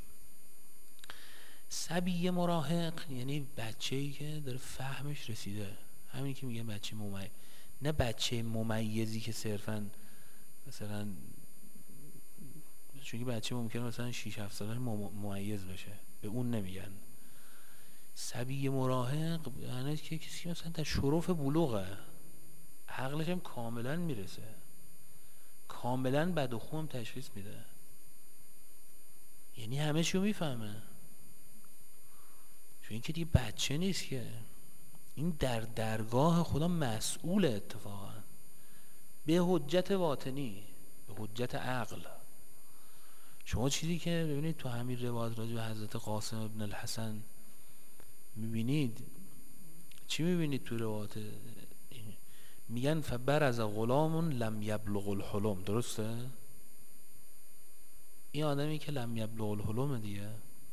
صبی مراهق یعنی بچه‌ای که داره فهمش رسیده، همینی که میگن بچه ممیز، نه بچه ممیزی که صرفاً مثلا، چون که بچه ممکنه مثلا شش هفت ساله ممیز بشه، به اون نمیگن. صبی مراهق یعنی که کسی مثلا در شرف بلوغه، عقلش هم کاملا میرسه، کاملا بد و خوب تشخیص میده، یعنی همه چیو میفهمه. چون این که دیگه بچه نیست که، این در درگاه خدا مسئول اتفاقا به حجت باطنی، به حجت عقل. شما چیزی که ببینید تو همین روایت راجع به حضرت قاسم ابن الحسن میبینید، چی میبینید تو روایت؟ میگن فبرز غلام لم یبلغ الحلم، درسته؟ این آدمی که لم یبلغ الحلم دیگه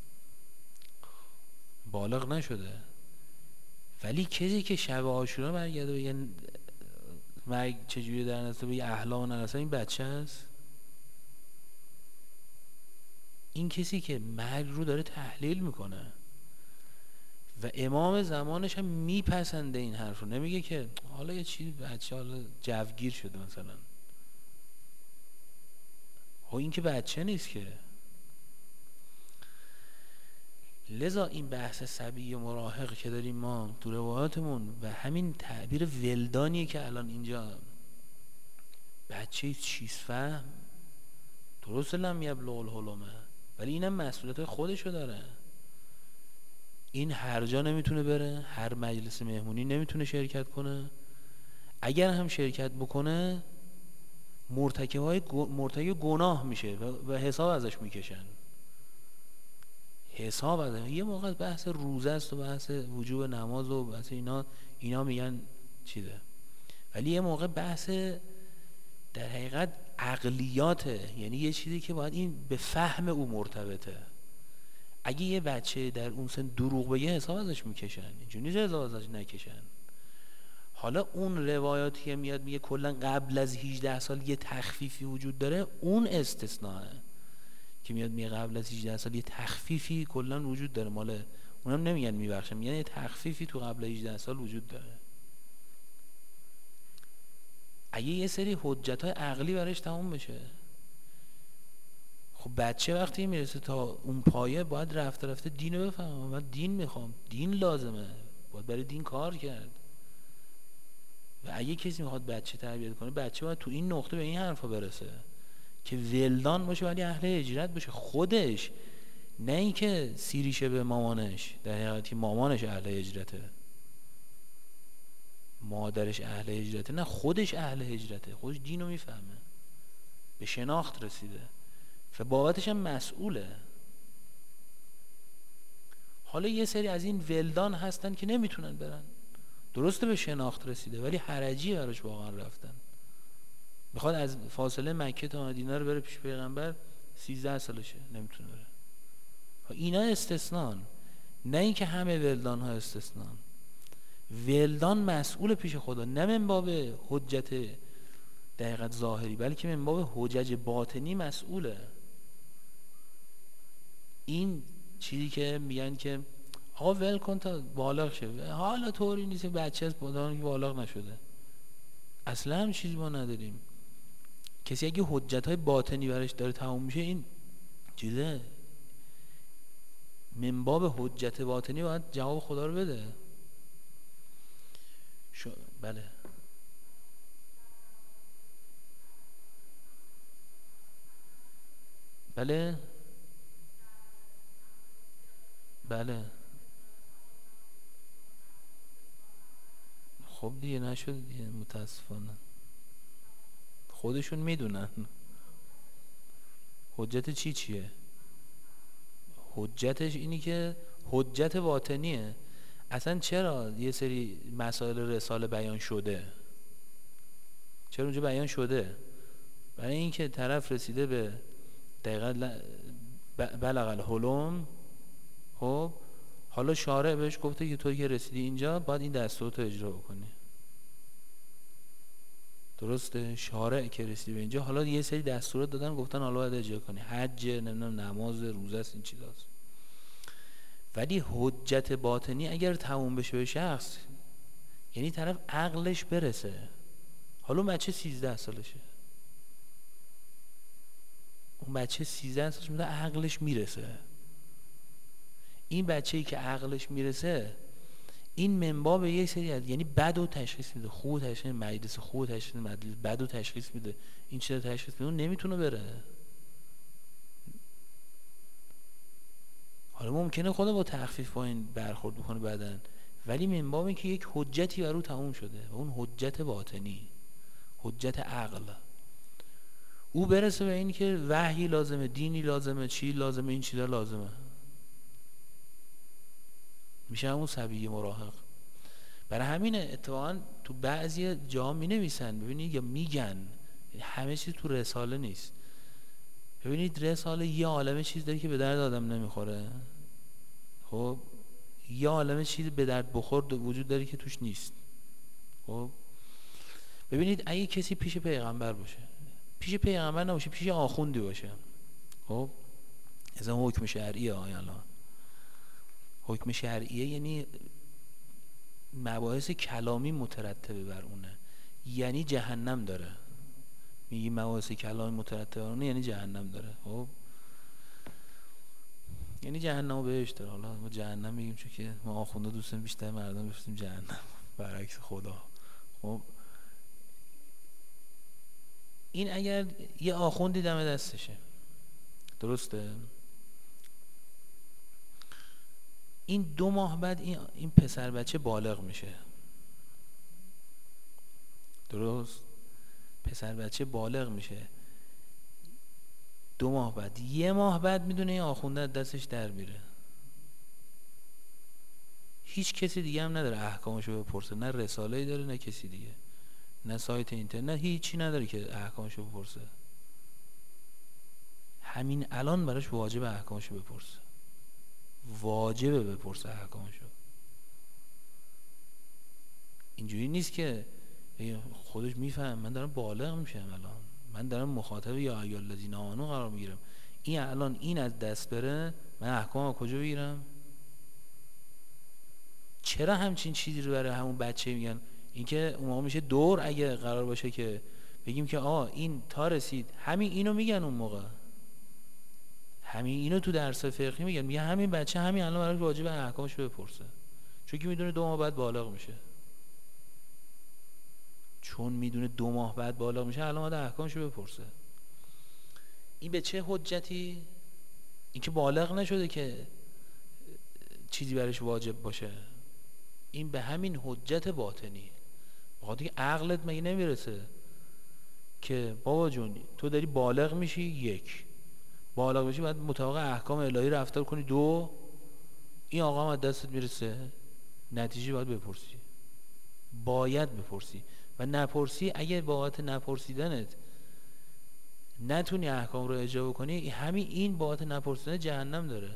بالغ نشده، ولی کسی که شب عاشورا برگرده بگه مرگ چجوری در نسته بگه احلام نرسه، این بچه هست. این کسی که مرگ رو داره تحلیل میکنه و امام زمانش هم میپسنده این حرف رو، نمیگه که حالا یه چیزی بچه حالا جوگیر شده مثلا. ها این که بچه نیست که. لذا این بحث صبی مراهق که داریم ما تو روایاتمون و همین تعبیر ولدانیه که الان اینجا بچه چیز فهم، درست لم یبلغ الحلمه، ولی اینم مسئولیت خودشو داره. این هر جا نمیتونه بره، هر مجلس مهمونی نمیتونه شرکت کنه، اگر هم شرکت بکنه مرتکب های مرتکب گناه میشه و حساب ازش میکشن، حساب ازش. یه موقع بحث روزه است و بحث وجوب نماز و بحث اینا اینا میگن چیزه، ولی یه موقع بحث در حقیقت عقلیاته، یعنی یه چیزی که باید این به فهم او مرتبطه. اگه یه بچه در اون سن دروغ بگه حساب ازش میکشن، اینجوری نیست حساب ازش نکشن. حالا اون روایاتی که میاد میگه کلا قبل از هجده سال یه تخفیفی وجود داره، اون استثناءه که میاد میگه قبل از هجده سال یه تخفیفی کلا وجود داره، مال اونم نمیگن میبخشن، میگن یه تخفیفی تو قبل هجده سال وجود داره. اگه یه سری حجت‌های عقلی براش تموم بشه، خب بچه وقتی میرسه تا اون پایه باید رفته رفته دینو بفهمه. من دین میخوام، دین لازمه، باید برای دین کار کرد. و اگه کسی میخواد بچه تربیت کنه، بچه باید تو این نقطه به این حرفا برسه که ولدان باشه ولی اهل هجرت باشه خودش، نه اینکه سیریشه به مامانش، در حقیقت مامانش اهل هجرته، مادرش اهل هجرته، نه خودش اهل هجرته، خودش دینو میفهمه، به شناخت رسیده و بابتش هم مسئوله. حالا یه سری از این ولدان هستن که نمیتونن برن، درسته به شناخت رسیده ولی حرجی براش واقعا رفتن، میخواد از فاصله مکه تا مدینه رو بره پیش پیغمبر، سیزده سالشه نمیتونه بره. اینا استثنان، نه این که همه ولدان ها استثنان. ولدان مسئول پیش خدا، نه من باب حجت دقیقت ظاهری، بلکه من باب حجج باطنی مسئوله. این چیزی که میگن که آقا ول کن تا بالغ شه، حالا طوری نیست بچه است بودان که بالغ نشده، اصلا هم چیزی ما نداریم. کسی اگه حجت های باطنی برش داره تموم میشه، این چیزه من باب حجت باطنی باید جواب خدا رو بده. شو... بله بله بله خب دیگه نشد دیگه متاسفانه. خودشون میدونن حجت چی چیه. حجتش اینی که حجت باطنیه. اصلا چرا یه سری مسائل رساله بیان شده؟ چرا اونجا بیان شده؟ برای اینکه طرف رسیده به دقیقا بلغ الحلم. خب حالا شارع بهش گفته که توی که رسیدی اینجا باید این دستورات رو اجرا بکنی. درسته؟ شارع که رسیدی به اینجا حالا یه سری دستورات دادن، گفتن حالا باید اجرا کنی. حج، نمیدونم نماز، روزه است، این چیزاست. ولی حجت باطنی اگر تموم بشه به شخص، یعنی طرف عقلش برسه. حالا اون بچه سیزده سالشه، اون بچه سیزده سالش میده عقلش میرسه. این بچه‌ای که عقلش میرسه این منبع به یک سری از، یعنی بد و تشخیص میده، خوب تشخیص میده، مجلس خوب تشخیص میده، مجلس بد و تشخیص میده، این چیزا تشخیص میده، اون نمیتونه بره. حالا ممکنه خدا با تخفیف با این برخورد بکنه بعدن، ولی منبع که یک حجتی بر او تموم شده و اون حجت باطنی، حجت عقل، او برسه به این که وحی لازمه، دینی لازمه، چی لازمه، این چیزا لازمه، میشه همون صبی مراهق. برای همین اتفاقا تو بعضی جا می نویسن، ببینید، یا میگن، همه چیز تو رساله نیست. ببینید رساله یه عالمه چیز داره که به درد آدم نمیخوره، خب یه عالمه چیز به درد بخور وجود داره که توش نیست. خب ببینید اگه کسی پیش پیغمبر باشه، پیش پیغمبر نباشه، پیش آخوندی باشه، خب از اون حکم شرعیه. آیالا حکم شرعیه یعنی مباحث کلامی مترتبه بر اونه، یعنی جهنم داره. میگی مباحث کلامی مترتبه بر اونه یعنی جهنم داره. خب یعنی جهنم و بهشت داره. حالا ما جهنم میگیم چون که ما آخونده دوستان بیشتر مردم بفتیم جهنم، برعکس خدا. خب این اگر یه آخوندی دم دستشه، درسته، این دو ماه بعد این, این پسر بچه بالغ میشه، درست، پسر بچه بالغ میشه، دو ماه بعد، یه ماه بعد میدونه این آخونده دستش در میره، هیچ کسی دیگه هم نداره احکامشو بپرسه، نه رساله‌ای داره، نه کسی دیگه، نه سایت اینترنت، هیچی نداره که احکامشو بپرسه. همین الان براش واجب احکامشو بپرسه، واجبه بپرسه احکامشو. اینجوری نیست که خودش میفهم من دارم بالغ میشم، الان من دارم مخاطب یا ایها الذین آمنو قرار میگیرم، این الان این از دست بره، من احکام کجا بگیرم؟ چرا همچین چیزی رو برای همون بچه میگن؟ اینکه اون موقع میشه دور، اگه قرار باشه که بگیم که آه این تا رسید، همین اینو میگن اون موقع، همین اینو تو درس فقهی میگن، میگه همین بچه همین الان براش واجب احکامشو بپرسه، چون که میدونه دو ماه بعد بالغ میشه، چون میدونه دو ماه بعد بالغ میشه الان باید احکامشو بپرسه. این به چه حجتی؟ این که بالغ نشده که چیزی براش واجب باشه، این به همین حجت باطنی، بخاطر که عقلت مگه نمیرسه که بابا جون تو داری بالغ میشی، یک بالغ بشی بعد مطابق احکام الهی رفتار کنی، دو این آقا هم از دستت میرسه، نتیجه باید بپرسی، باید بپرسی، و نپرسی اگه باعث نپرسیدنت نتونی احکام رو اجرا کنی، همین این باعث نپرسیدن جهنم داره.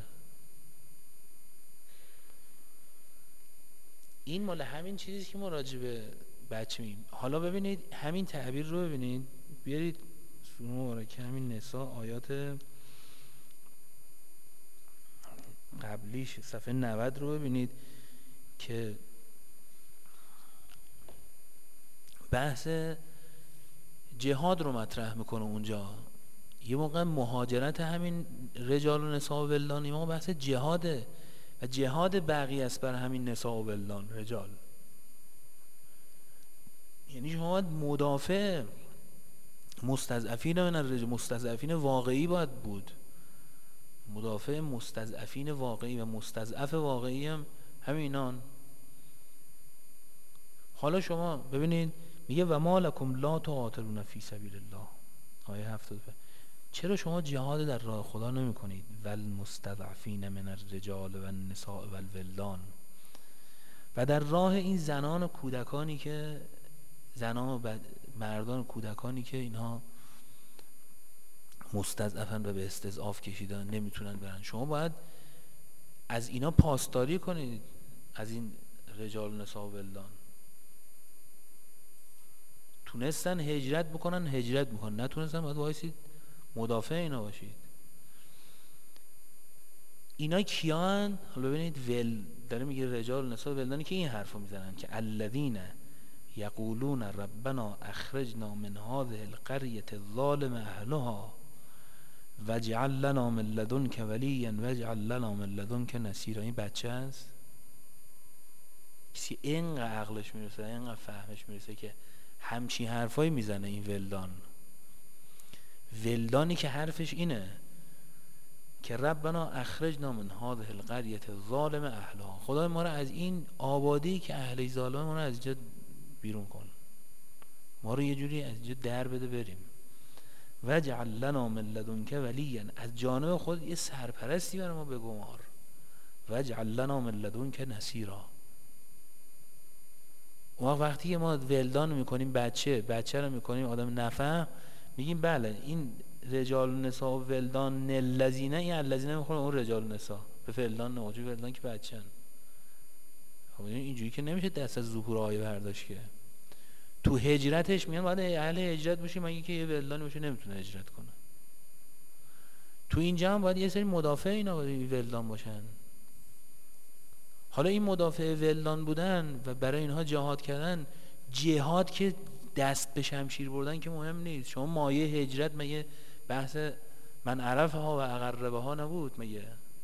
این مال همین چیزی که ما راجع به بچه میگیم. حالا ببینید همین تعبیر رو ببینید، بیارید سوره که همین نساء آیات قبلیش صفحه نود رو ببینید که بحث جهاد رو مطرح میکنه اونجا. یه موقع مهاجرت همین رجال و نساء و ولدان، یه موقع بحث جهاده و جهاد بقیه است بر همین نساء و ولدان رجال، یعنی شما باید مدافع مستضعفین من الرجال، مستضعفین واقعی باید بود، مدافع مستضعفین واقعی و مستضعف واقعی هم همینان. حالا شما ببینید میگه و ما لکم لا تقاتلون فی سبیل الله، آیه هفتاد. چرا شما جهاد در راه خدا نمی کنید؟ والمستضعفین من الرجال و النساء و الولدان، و در راه این زنان و کودکانی که زنان و مردان و کودکانی که اینها مستضعفن و به استضعاف کشیدن نمیتونن برن، شما باید از اینا پاسداری کنید، از این رجال و نساء و ولدان. تونستن هجرت بکنن هجرت میکنن، نتونستن باید وایسید مدافع اینا باشید. اینا کیان؟ حالا ببینید ول داره میگه رجال و نساء و ولدانی که این حرفو میزنن که الذین یقولون ربنا اخرجنا من هذه القرية الظالم اهلها واجعل لنا من لدنك وليا واجعل لنا من لدنك نصيرا. این بچه است کسی اینقدر عقلش میرسه اینقدر فهمش میرسه که همچین حرفایی میزنه؟ این ولدان، ولدانی که حرفش اینه که ربنا اخرجنا من هذه القرية الظالم اهلها، خدای ما رو از این آبادی که اهل ظالم ما رو از اینجا بیرون کن، ما رو یه جوری از اینجا در بده بریم. واجعل لنا من لدنک ولیا، از جانب خود یه سرپرستی برای ما بگمار. واجعل لنا من لدنک نصیرا. وقتی ما ولدان میکنیم بچه بچه رو میکنیم آدم نفهم، میگیم بله این رجال و نساء و ولدان الذین، این الذین میخوره اون رجال و نساء به ولدان نواجه ولدان که بچه‌ن. خب اینجوری که نمیشه دست از ظهور آیه برداشت که. تو هجرتش میگن باید اهل هجرت باشی، مگه که یه ولدان باشه نمیتونه هجرت کنه. تو اینجا هم باید یه سری مدافع اینا باید ولدان باشن. حالا این مدافع ولدان بودن و برای اینها جهاد کردن، جهاد که دست به شمشیر بردن که مهم نیست. شما مایه هجرت مگه بحث من عرفها و اقربها نبود؟ مگه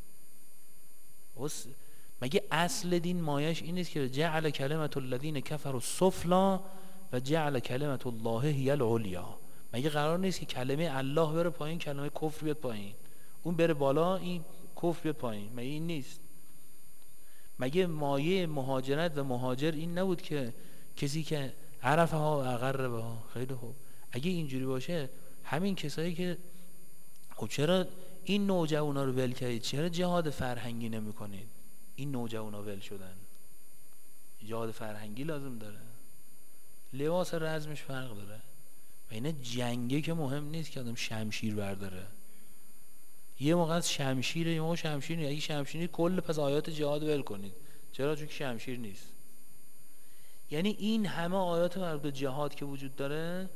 مگه اصل دین مایش این نیست که جعل کلمت الذین کفروا السفلی و جعل کلمت الله هی العلیا؟ مگه قرار نیست که کلمه الله بره پایین کلمه کفر بیاد پایین، اون بره بالا این کفر بیاد پایین؟ مگه این نیست؟ مگه مایه مهاجرت و مهاجر این نبود که کسی که عرفها و اقربها؟ خیلی خوب، اگه اینجوری باشه همین کسایی که خب چرا این نوجوانا رو ول کردید؟ چرا جهاد فرهنگی نمی کنید؟ این نوجوانا ول شدن، جهاد فرهنگی لازم داره، لباس رزمش فرق داره. و اینه جنگه که مهم نیست که آدم شمشیر برداره، یه موقع از شمشیره یه موقع شمشیر نیست. اگه شمشیر نیست کل پس آیات جهاد ول کنید. چرا؟ چون که شمشیر نیست. یعنی این همه آیات مربوط به جهاد که وجود داره،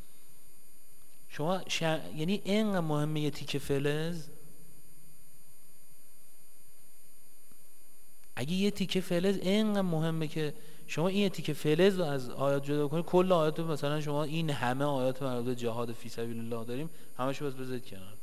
شما شم... یعنی اینقدر مهمه یه تیکه فلز. اگه یه تیکه فلز اینقدر مهمه که شما این یه تیکه فلز رو از آیات جدا کنید، کل آیات رو مثلا شما این همه آیات مربوط به جهاد فی سبیل الله داریم همه‌شو بس بذارید کنار.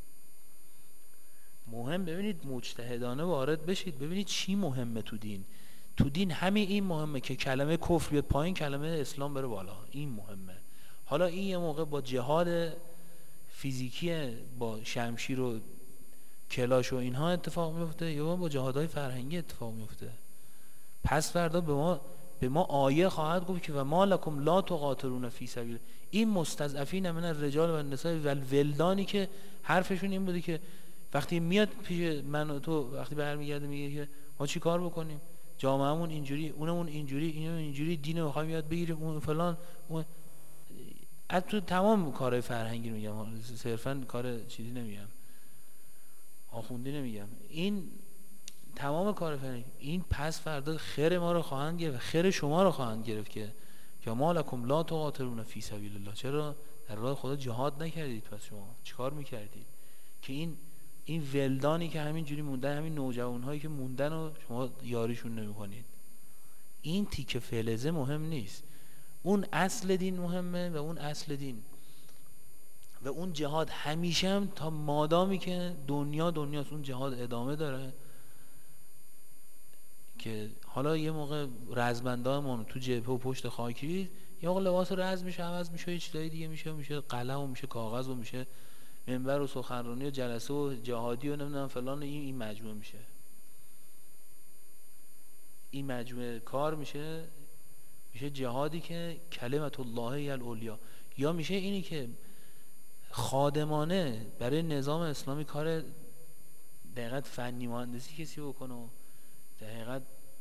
مهم ببینید مجتهدانه وارد بشید، ببینید چی مهمه تو دین. تو دین همین این مهمه که کلمه کفر بیاد پایین کلمه اسلام بره بالا، این مهمه. حالا این یه موقع با جهاد فیزیکی با شمشیر و کلاش و اینها اتفاق میفته، یا با جهادهای فرهنگی اتفاق میفته. پس فردا به ما به ما آیه خواهد گفت که و ما لکم لا تقاتلون فی سبیل، این مستضعفین من الرجال و النساء و الولدانی که حرفشون این بوده که وقتی میاد پیش من و تو، وقتی برمیگرده میگه که ما چی کار بکنیم، جامعهمون اینجوری، اونمون اینجوری، اینو اینجوری، دین رو می‌خوایم یاد بگیریم، اون فلان، اون از تو تمام کارهای فرهنگی رو میگم، صرفا کار چیزی نمیگم، آخوندی نمیگم، این تمام کار فرهنگی. این پس فردا خیر ما رو خواهند گرفت، خیر شما رو خواهند گرفت که یا ما لکم لا تقاتلون فی سبیل الله، چرا در راه خدا جهاد نکردید؟ پس شما چیکار میکردید که این این ولدانی که همین جوری موندن، همین نوجوانهایی که موندن و شما یاریشون نمی‌کنید؟ این تیکه فلزه مهم نیست، اون اصل دین مهمه. و اون اصل دین و اون جهاد همیشه هم تا مادامی که دنیا دنیاست اون جهاد ادامه داره. که حالا یه موقع رزمندانمون تو جبهه و پشت خاکی، یه موقع لباس رزم میشه عوض میشه، یه چیزای دیگه میشه، میشه قلم و میشه کاغذ و میشه منبر و سخنرانی و جلسه و جهادی و نمیدونم فلان، این این مجموعه میشه، این مجموعه کار میشه میشه جهادی که کلمت الله هی العلیا، یا میشه اینی که خادمانه برای نظام اسلامی کار دقیقت فنی مهندسی کسی بکنه و دقیقت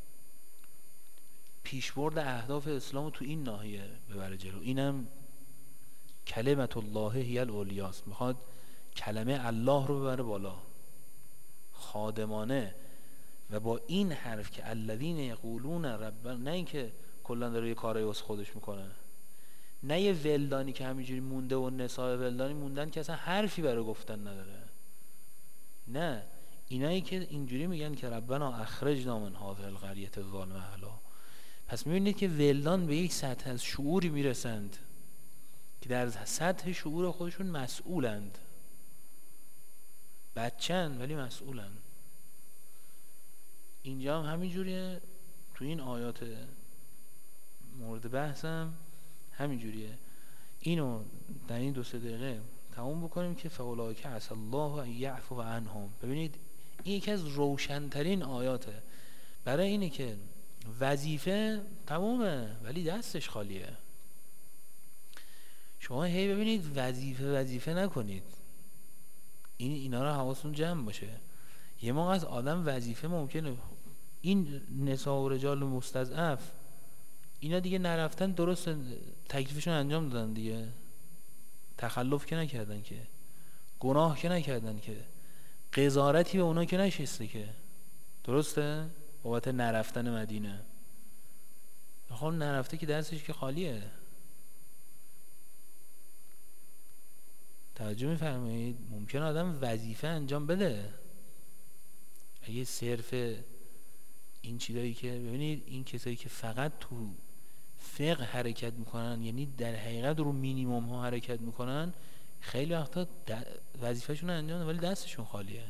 پیشبرد اهداف اسلام تو این ناحیه ببره جلو. اینم کلمت الله هی الاولیاست، میخواد کلمه الله رو ببره بالا خادمانه و با این حرف که الذین یقولون ربنا، نه اینکه کلا داره یه کارایی واسه خودش میکنه، نه یه ولدانی که همینجوری مونده و نساء ولدانی موندن که اصلا حرفی برای گفتن نداره، نه اینایی که اینجوری میگن که ربنا اخرجنا من هذه القرية الظالمة اهلها. پس میبینید که ولدان به یک سطح از شعوری میرسند که در سطح شعور خودشون مسئولند، بچن ولی مسئولند. اینجا هم همین جوریه، تو این آیات مورد بحثم همین جوریه. اینو در این دو سه دقیقه تموم بکنیم که فاولئک عسى الله ان یعفو عنهم. ببینید این یکی از روشن‌ترین آیاته برای اینه که وظیفه تمومه ولی دستش خالیه. شما هی ببینید وظیفه وظیفه نکنید، این اینا رو حواستون جمع باشه. یه موقع از آدم وظیفه ممکنه این نساء و رجال مستضعف اینا دیگه نرفتن، درست تکلیفشون انجام دادن دیگه، تخلف که نکردن که، گناه که نکردن که، قضاوتی به اونا که نشسته که، درسته؟ بابت نرفتن مدینه. خب نرفته که دستش که خالیه. توجه می‌فرمایید؟ ممکن آدم وظیفه انجام بده، اگه صرف این چیزایی که ببینید این کسایی که فقط تو فقه حرکت میکنن، یعنی در حقیقت رو مینیمم ها حرکت میکنن، خیلی وقتا وظیفه‌شون رو انجام دادن ولی دستشون خالیه.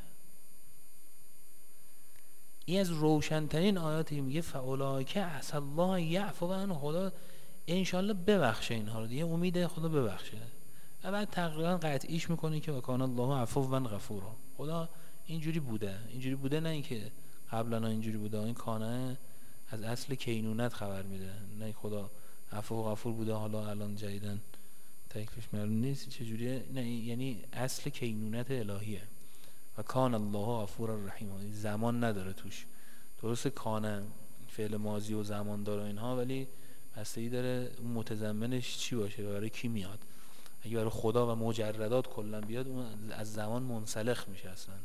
این از روشن‌ترین آیاتی میگه فاولئک عسى الله یعفو عنهم، خدا انشالله ببخشه اینها رو دیگه، امید خدا ببخشه. و بعد تقریبا قطعیش میکنه که وکان الله عفوا غفورا، خدا اینجوری بوده اینجوری بوده، نه اینکه قبلا اینجوری بوده. این کانه از اصل کینونت خبر میده، نه خدا عفو و غفور بوده حالا الان جدیدن تکلیفش معلوم نیست چجوریه، نه یعنی اصل کینونت الهیه. و کان الله غفور الرحیم، زمان نداره توش. درسته کانه فعل ماضی و زمان داره اینها، ولی بستگی داره متضمنش چی باشه، برای کی میاد. اگه برای خدا و مجردات کلا بیاد اون از زمان منسلخ میشه اصلا.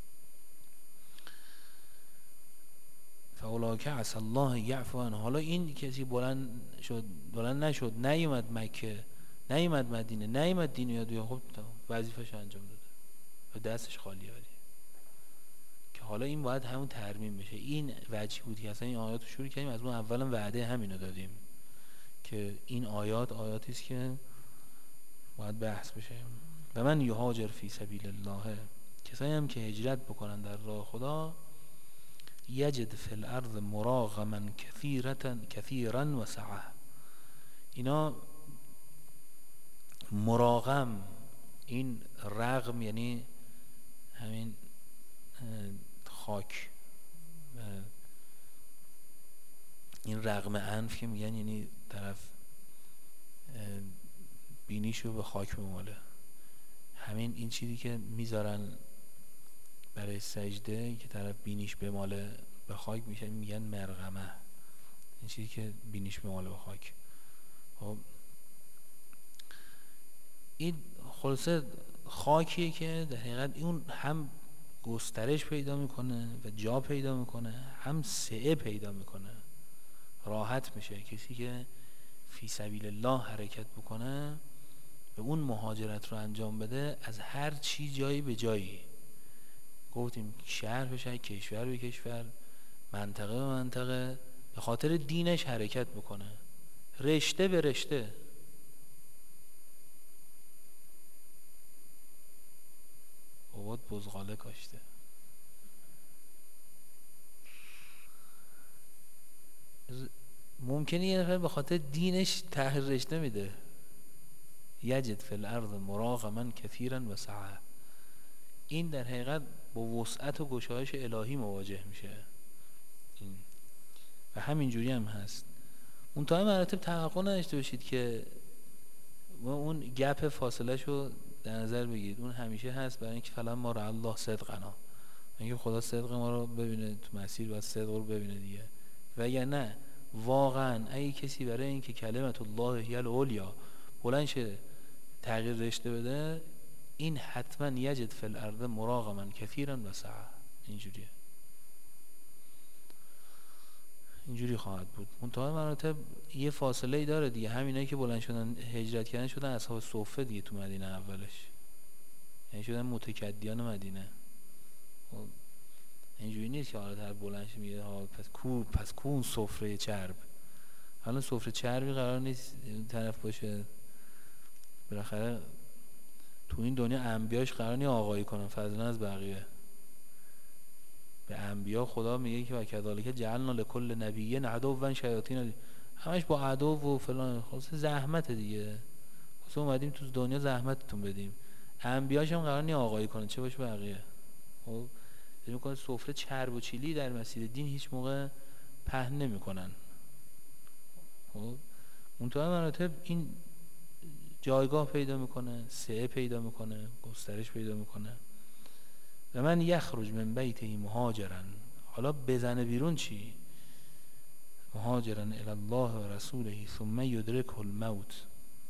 فاولئک عسى الله یعفو عنهم. حالا این کسی بلند شد بلند نشد، نیومد مکه، نیومد مدینه، نیومد دین یاد بگیره، خب وظیفه‌ش انجام داده و دستش خالیه. ولی که حالا این باید همون ترمیم بشه. این وجهی بود که اصلا این آیات رو شروع کردیم، از اون اولا وعده همینو دادیم که این آیات آیاتی است که باید بحث بشه. و من یهاجر فی سبیل الله، کسایی هم که هجرت بکنن در راه خدا، یجد فی الارض مراغما کثیرا کثیرا و سعه. اینا مراغم، این رغم یعنی همین خاک، این رغم انف که میگن یعنی طرف بینیشو به خاک بماله. همین این چیزی که میذارن برای سجده که طرف بینیش بماله به خاک میشه، میگن مرغمه، این چیزی که بینیش بماله به خاک. خب این خلاصه خاکیه که در حقیقت اون هم گسترش پیدا میکنه و جا پیدا میکنه، هم سعه پیدا میکنه، راحت میشه. کسی که فی سبیل الله حرکت بکنه و اون مهاجرت رو انجام بده، از هر چی جایی به جایی، گفتیم شهر به شهر، کشور به کشور، منطقه به منطقه، به خاطر دینش حرکت بکنه، رشته به رشته. بابات بزغاله کاشته. ممکنه یه نفر به خاطر دینش ته رشته میده، یجد فی الارض مراغما کثیرا و سعه. این در حقیقت با وسعت و گشایش الهی مواجه میشه این. و همین جوری هم هست. منتهای مراتب توقع نداشته باشید که اون گپ فاصله شو در نظر بگیرید، اون همیشه هست، برای اینکه فلان ما را الله صدقنا، اینکه خدا صدق ما رو ببینه تو مسیر، باید صدق رو ببینه دیگه. و یا نه واقعا اگه کسی برای اینکه کلمت الله هی العلیا بلند شه تغییر رشته بده، این حتما یجد فی الارض مراغما کثیرا و سعه. اینجوریه، اینجوری خواهد بود. منتهای مراتب یه فاصله ای داره دیگه. همینایی که بلند شدن هجرت کردن شدن اصحاب صفه دیگه تو مدینه اولش، یعنی شدن متکدیان مدینه. اینجوری نیست که حالا هر بلند شه میگه ها پس کو پس کو اون سفره چرب. حالا سفره چربی قرار نیست این طرف باشه. بالاخره تو این دنیا انبیاش قرار نیست آقایی کنن فضلا از بقیه. به انبیا خدا میگه که وکذالک جعلنا لکل نبی عدوا شیاطین، همش با عدو و فلان. خلاص زحمت دیگه، خلاص اومدیم تو دنیا زحمتتون بدیم. انبیاش هم قرار نیست آقایی کنن، چه باشه بقیه. خب ببین کنه سفره چرب و چیلی در مسیر دین هیچ موقع پهن نمیکنن. خب منتها مراتب این جایگاه پیدا میکنه، سعه پیدا میکنه، گسترش پیدا میکنه. و من یخرج من بیته مهاجرا، حالا بزنه بیرون چی؟ مهاجرا الی الله و رسوله ثم یدرکه الموت.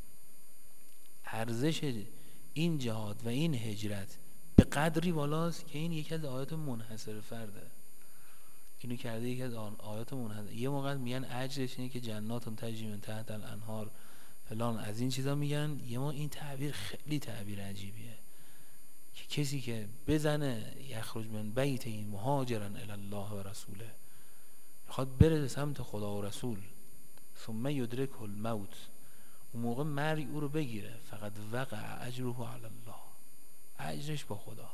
ارزش این جهاد و این هجرت به قدری بالاست که این یکی از آیات منحصر فرده. اینو کرده یکی از آیات منحصر. یه موقع میگن اجرش اینه که جنات تجری من تحت الانهار فلان، از این چیزا میگن. یه ما این تعبیر خیلی تعبیر عجیبیه که کسی که بزنه یخرج من بیت این مهاجرا الی الله و رسوله، میخواد بره به سمت خدا و رسول، ثم یدرکه الموت، اون موقع مرگ او رو بگیره، فقط وقع اجره علی الله، اجرش با خدا.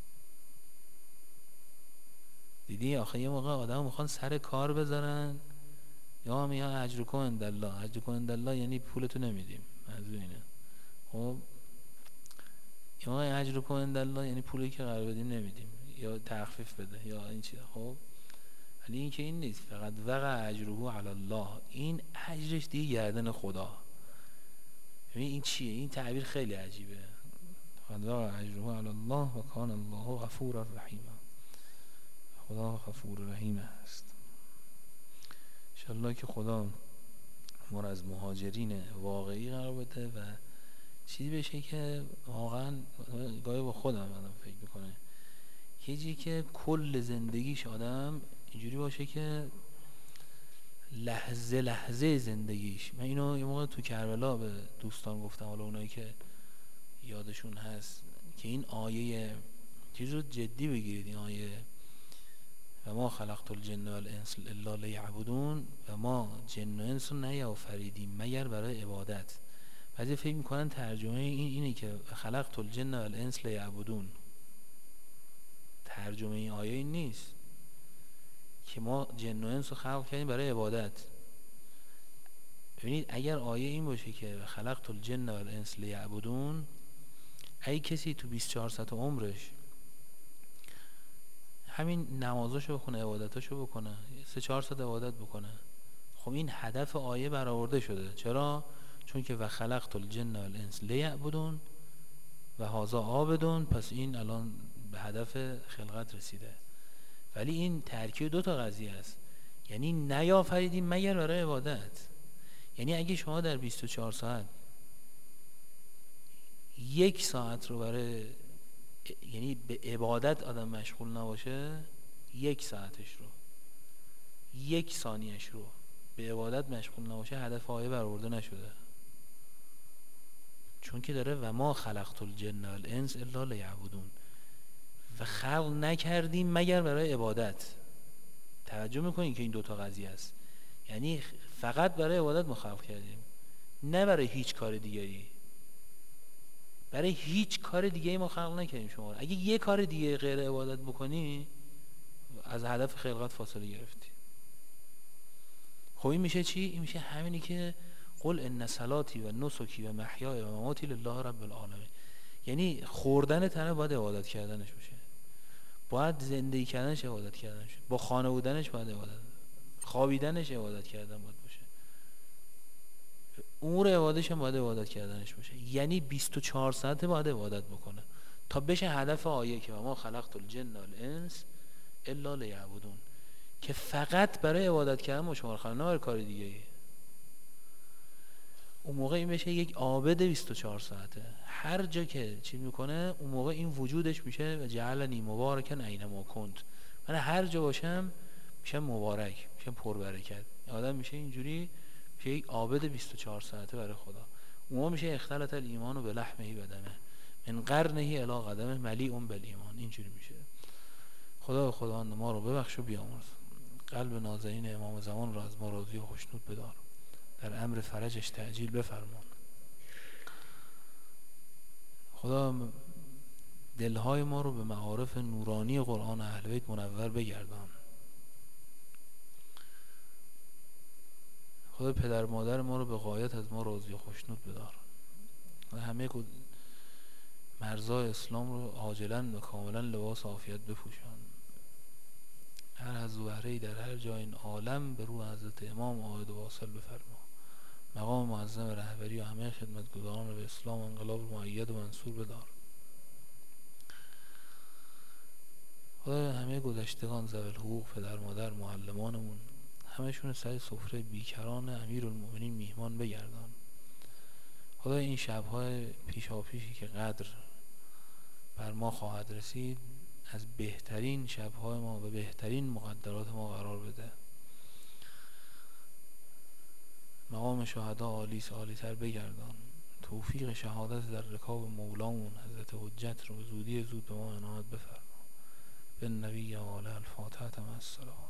دیدی آخه یه موقع آدم میخوان سر کار بذارن یا میگن اجرکم عند الله. اجرکم عند الله یعنی پولتو نمیدیم، منظور اینه. خب یا اجرکم عند الله یعنی پولی که قرار بدیم نمیدیم یا تخفیف بده یا این چیزا. خب ولی این که این نیست، فقط وقع اجره علی الله، این اجرش دیگه گردن خدا. ببین این چیه؟ این تعبیر خیلی عجیبه. فقط وقع اجره علی الله و کان الله غفورا رحیما. خدا غفور رحیم است. انشالله که خدا ما از مهاجرین واقعی قرار بده و چیزی بشه که واقعا گاهی با خودم آدم فکر میکنه یه جایی که کل زندگیش آدم اینجوری باشه که لحظه لحظه زندگیش. من اینو یه موقع تو کربلا به دوستان گفتم، حالا اونایی که یادشون هست، که این آیه چیز رو جدی بگیرید. این آیه و ما خلقت الجن والانس الا لیعبدون، و ما جن و انس رو نیافریدیم مگر برای عبادت. بعضی فکر میکنن ترجمه این اینه که خلقت الجن والانس لیعبدون. ترجمه این آیه این نیست که ما جن و انس رو خلق کردیم برای عبادت. ببینید اگر آیه این باشه که خلقت الجن والانس لیعبدون، اگه کسی تو بیست و چهار ساعت عمرش همین نمازاشو بخونه، عبادتاشو بکنه، سه چهار ساعت عبادت بکنه، خب این هدف آیه برآورده شده. چرا؟ چون که و خلقت الجن والانس لیعبدون و هذا عابدون، پس این الان به هدف خلقت رسیده. ولی این ترکیب دو تا قضیه است، یعنی نیافریدیم مگر برای عبادت. یعنی اگه شما در بیست و چهار ساعت یک ساعت رو برای، یعنی به عبادت آدم مشغول نباشه، یک ساعتش رو، یک ثانیهش رو به عبادت مشغول نباشه، هدف آیه برآورده نشده. چون که داره و ما خلقت الجن والانس الا لیعبدون، و خلق نکردیم مگر برای عبادت. توجه میکنین که این دوتا قضیه است، یعنی فقط برای عبادت ما خلق کردیم، نه برای هیچ کار دیگری. برای هیچ کار دیگه ما خلق نکردیم. شما اگه یه کار دیگه غیر عبادت بکنی، از هدف خلقت فاصله گرفتی. خب این میشه چی؟ این میشه همینی که قل ان صلاتی و نسکی و محیای و مماتی لله رب العالمین. یعنی خوردن تنه باید عبادت کردنش باشه، باید زندگی کردنش عبادت کردنش، با خانه بودنش باید عبادت، خوابیدنش عبادت کردن باید باشه، امور عبادتش هم باید عبادت کردنش باشه. یعنی بیست و چهار ساعته باید عبادت بکنه تا بشه هدف آیه که ما خلقت الجن والانس الا لیعبدون، که فقط برای عبادت کردن ما شما خلق، نه برای کار دیگه ای. اون موقع این بشه یک عابد بیست و چهار ساعته، هر جا که چی میکنه اون موقع این وجودش میشه و جعلنی مبارکن اینما کنت، من هر جا باشم میشه مبارک، میشه پربرکت. آدم میشه اینجوری، میشه یک عابد بیست و چهار ساعته برای خدا. اون موقع میشه اختلط الایمان به لحمه و دمه من قرنه الی قدمه ملیء بالایمان. اینجوری میشه. خدا خداوند ما رو ببخش و بیامرز، قلب نازنین امام زمان را از ما راضی و خوشنود بدار، در امر فرجش تعجیل بفرمان. خدا دلهای ما رو به معارف نورانی قرآن اهل بیت منور بگردان. خدا پدر مادر ما رو به غایت از ما راضی و خوشنود بدار و همه مرزای اسلام رو عاجلا و کاملا لباس عافیت بپوشان. هر از وحری در هر جای این عالم به روح حضرت امام عاید و واصل بفرما. مقام معظم رهبری و همه خدمتگزاران رو به اسلام انقلاب مؤید و منصور بدار. خدا همه گذشتگان ذوی الحقوق، پدر مادر، معلمانمون، همشون سر سفره بیکران امیرالمومنین میهمان بگردان. خدا این شب‌های پیشاپیشی که قدر بر ما خواهد رسید از بهترین شب‌های ما و بهترین مقدرات ما قرار بده. مقام شهدا عالی عالی تر بگردان. توفیق شهادت در رکاب مولامون حضرت حجت رو زودی زود به ما عنایت بفرما. به نبی و آله الفاتحه مع السلام.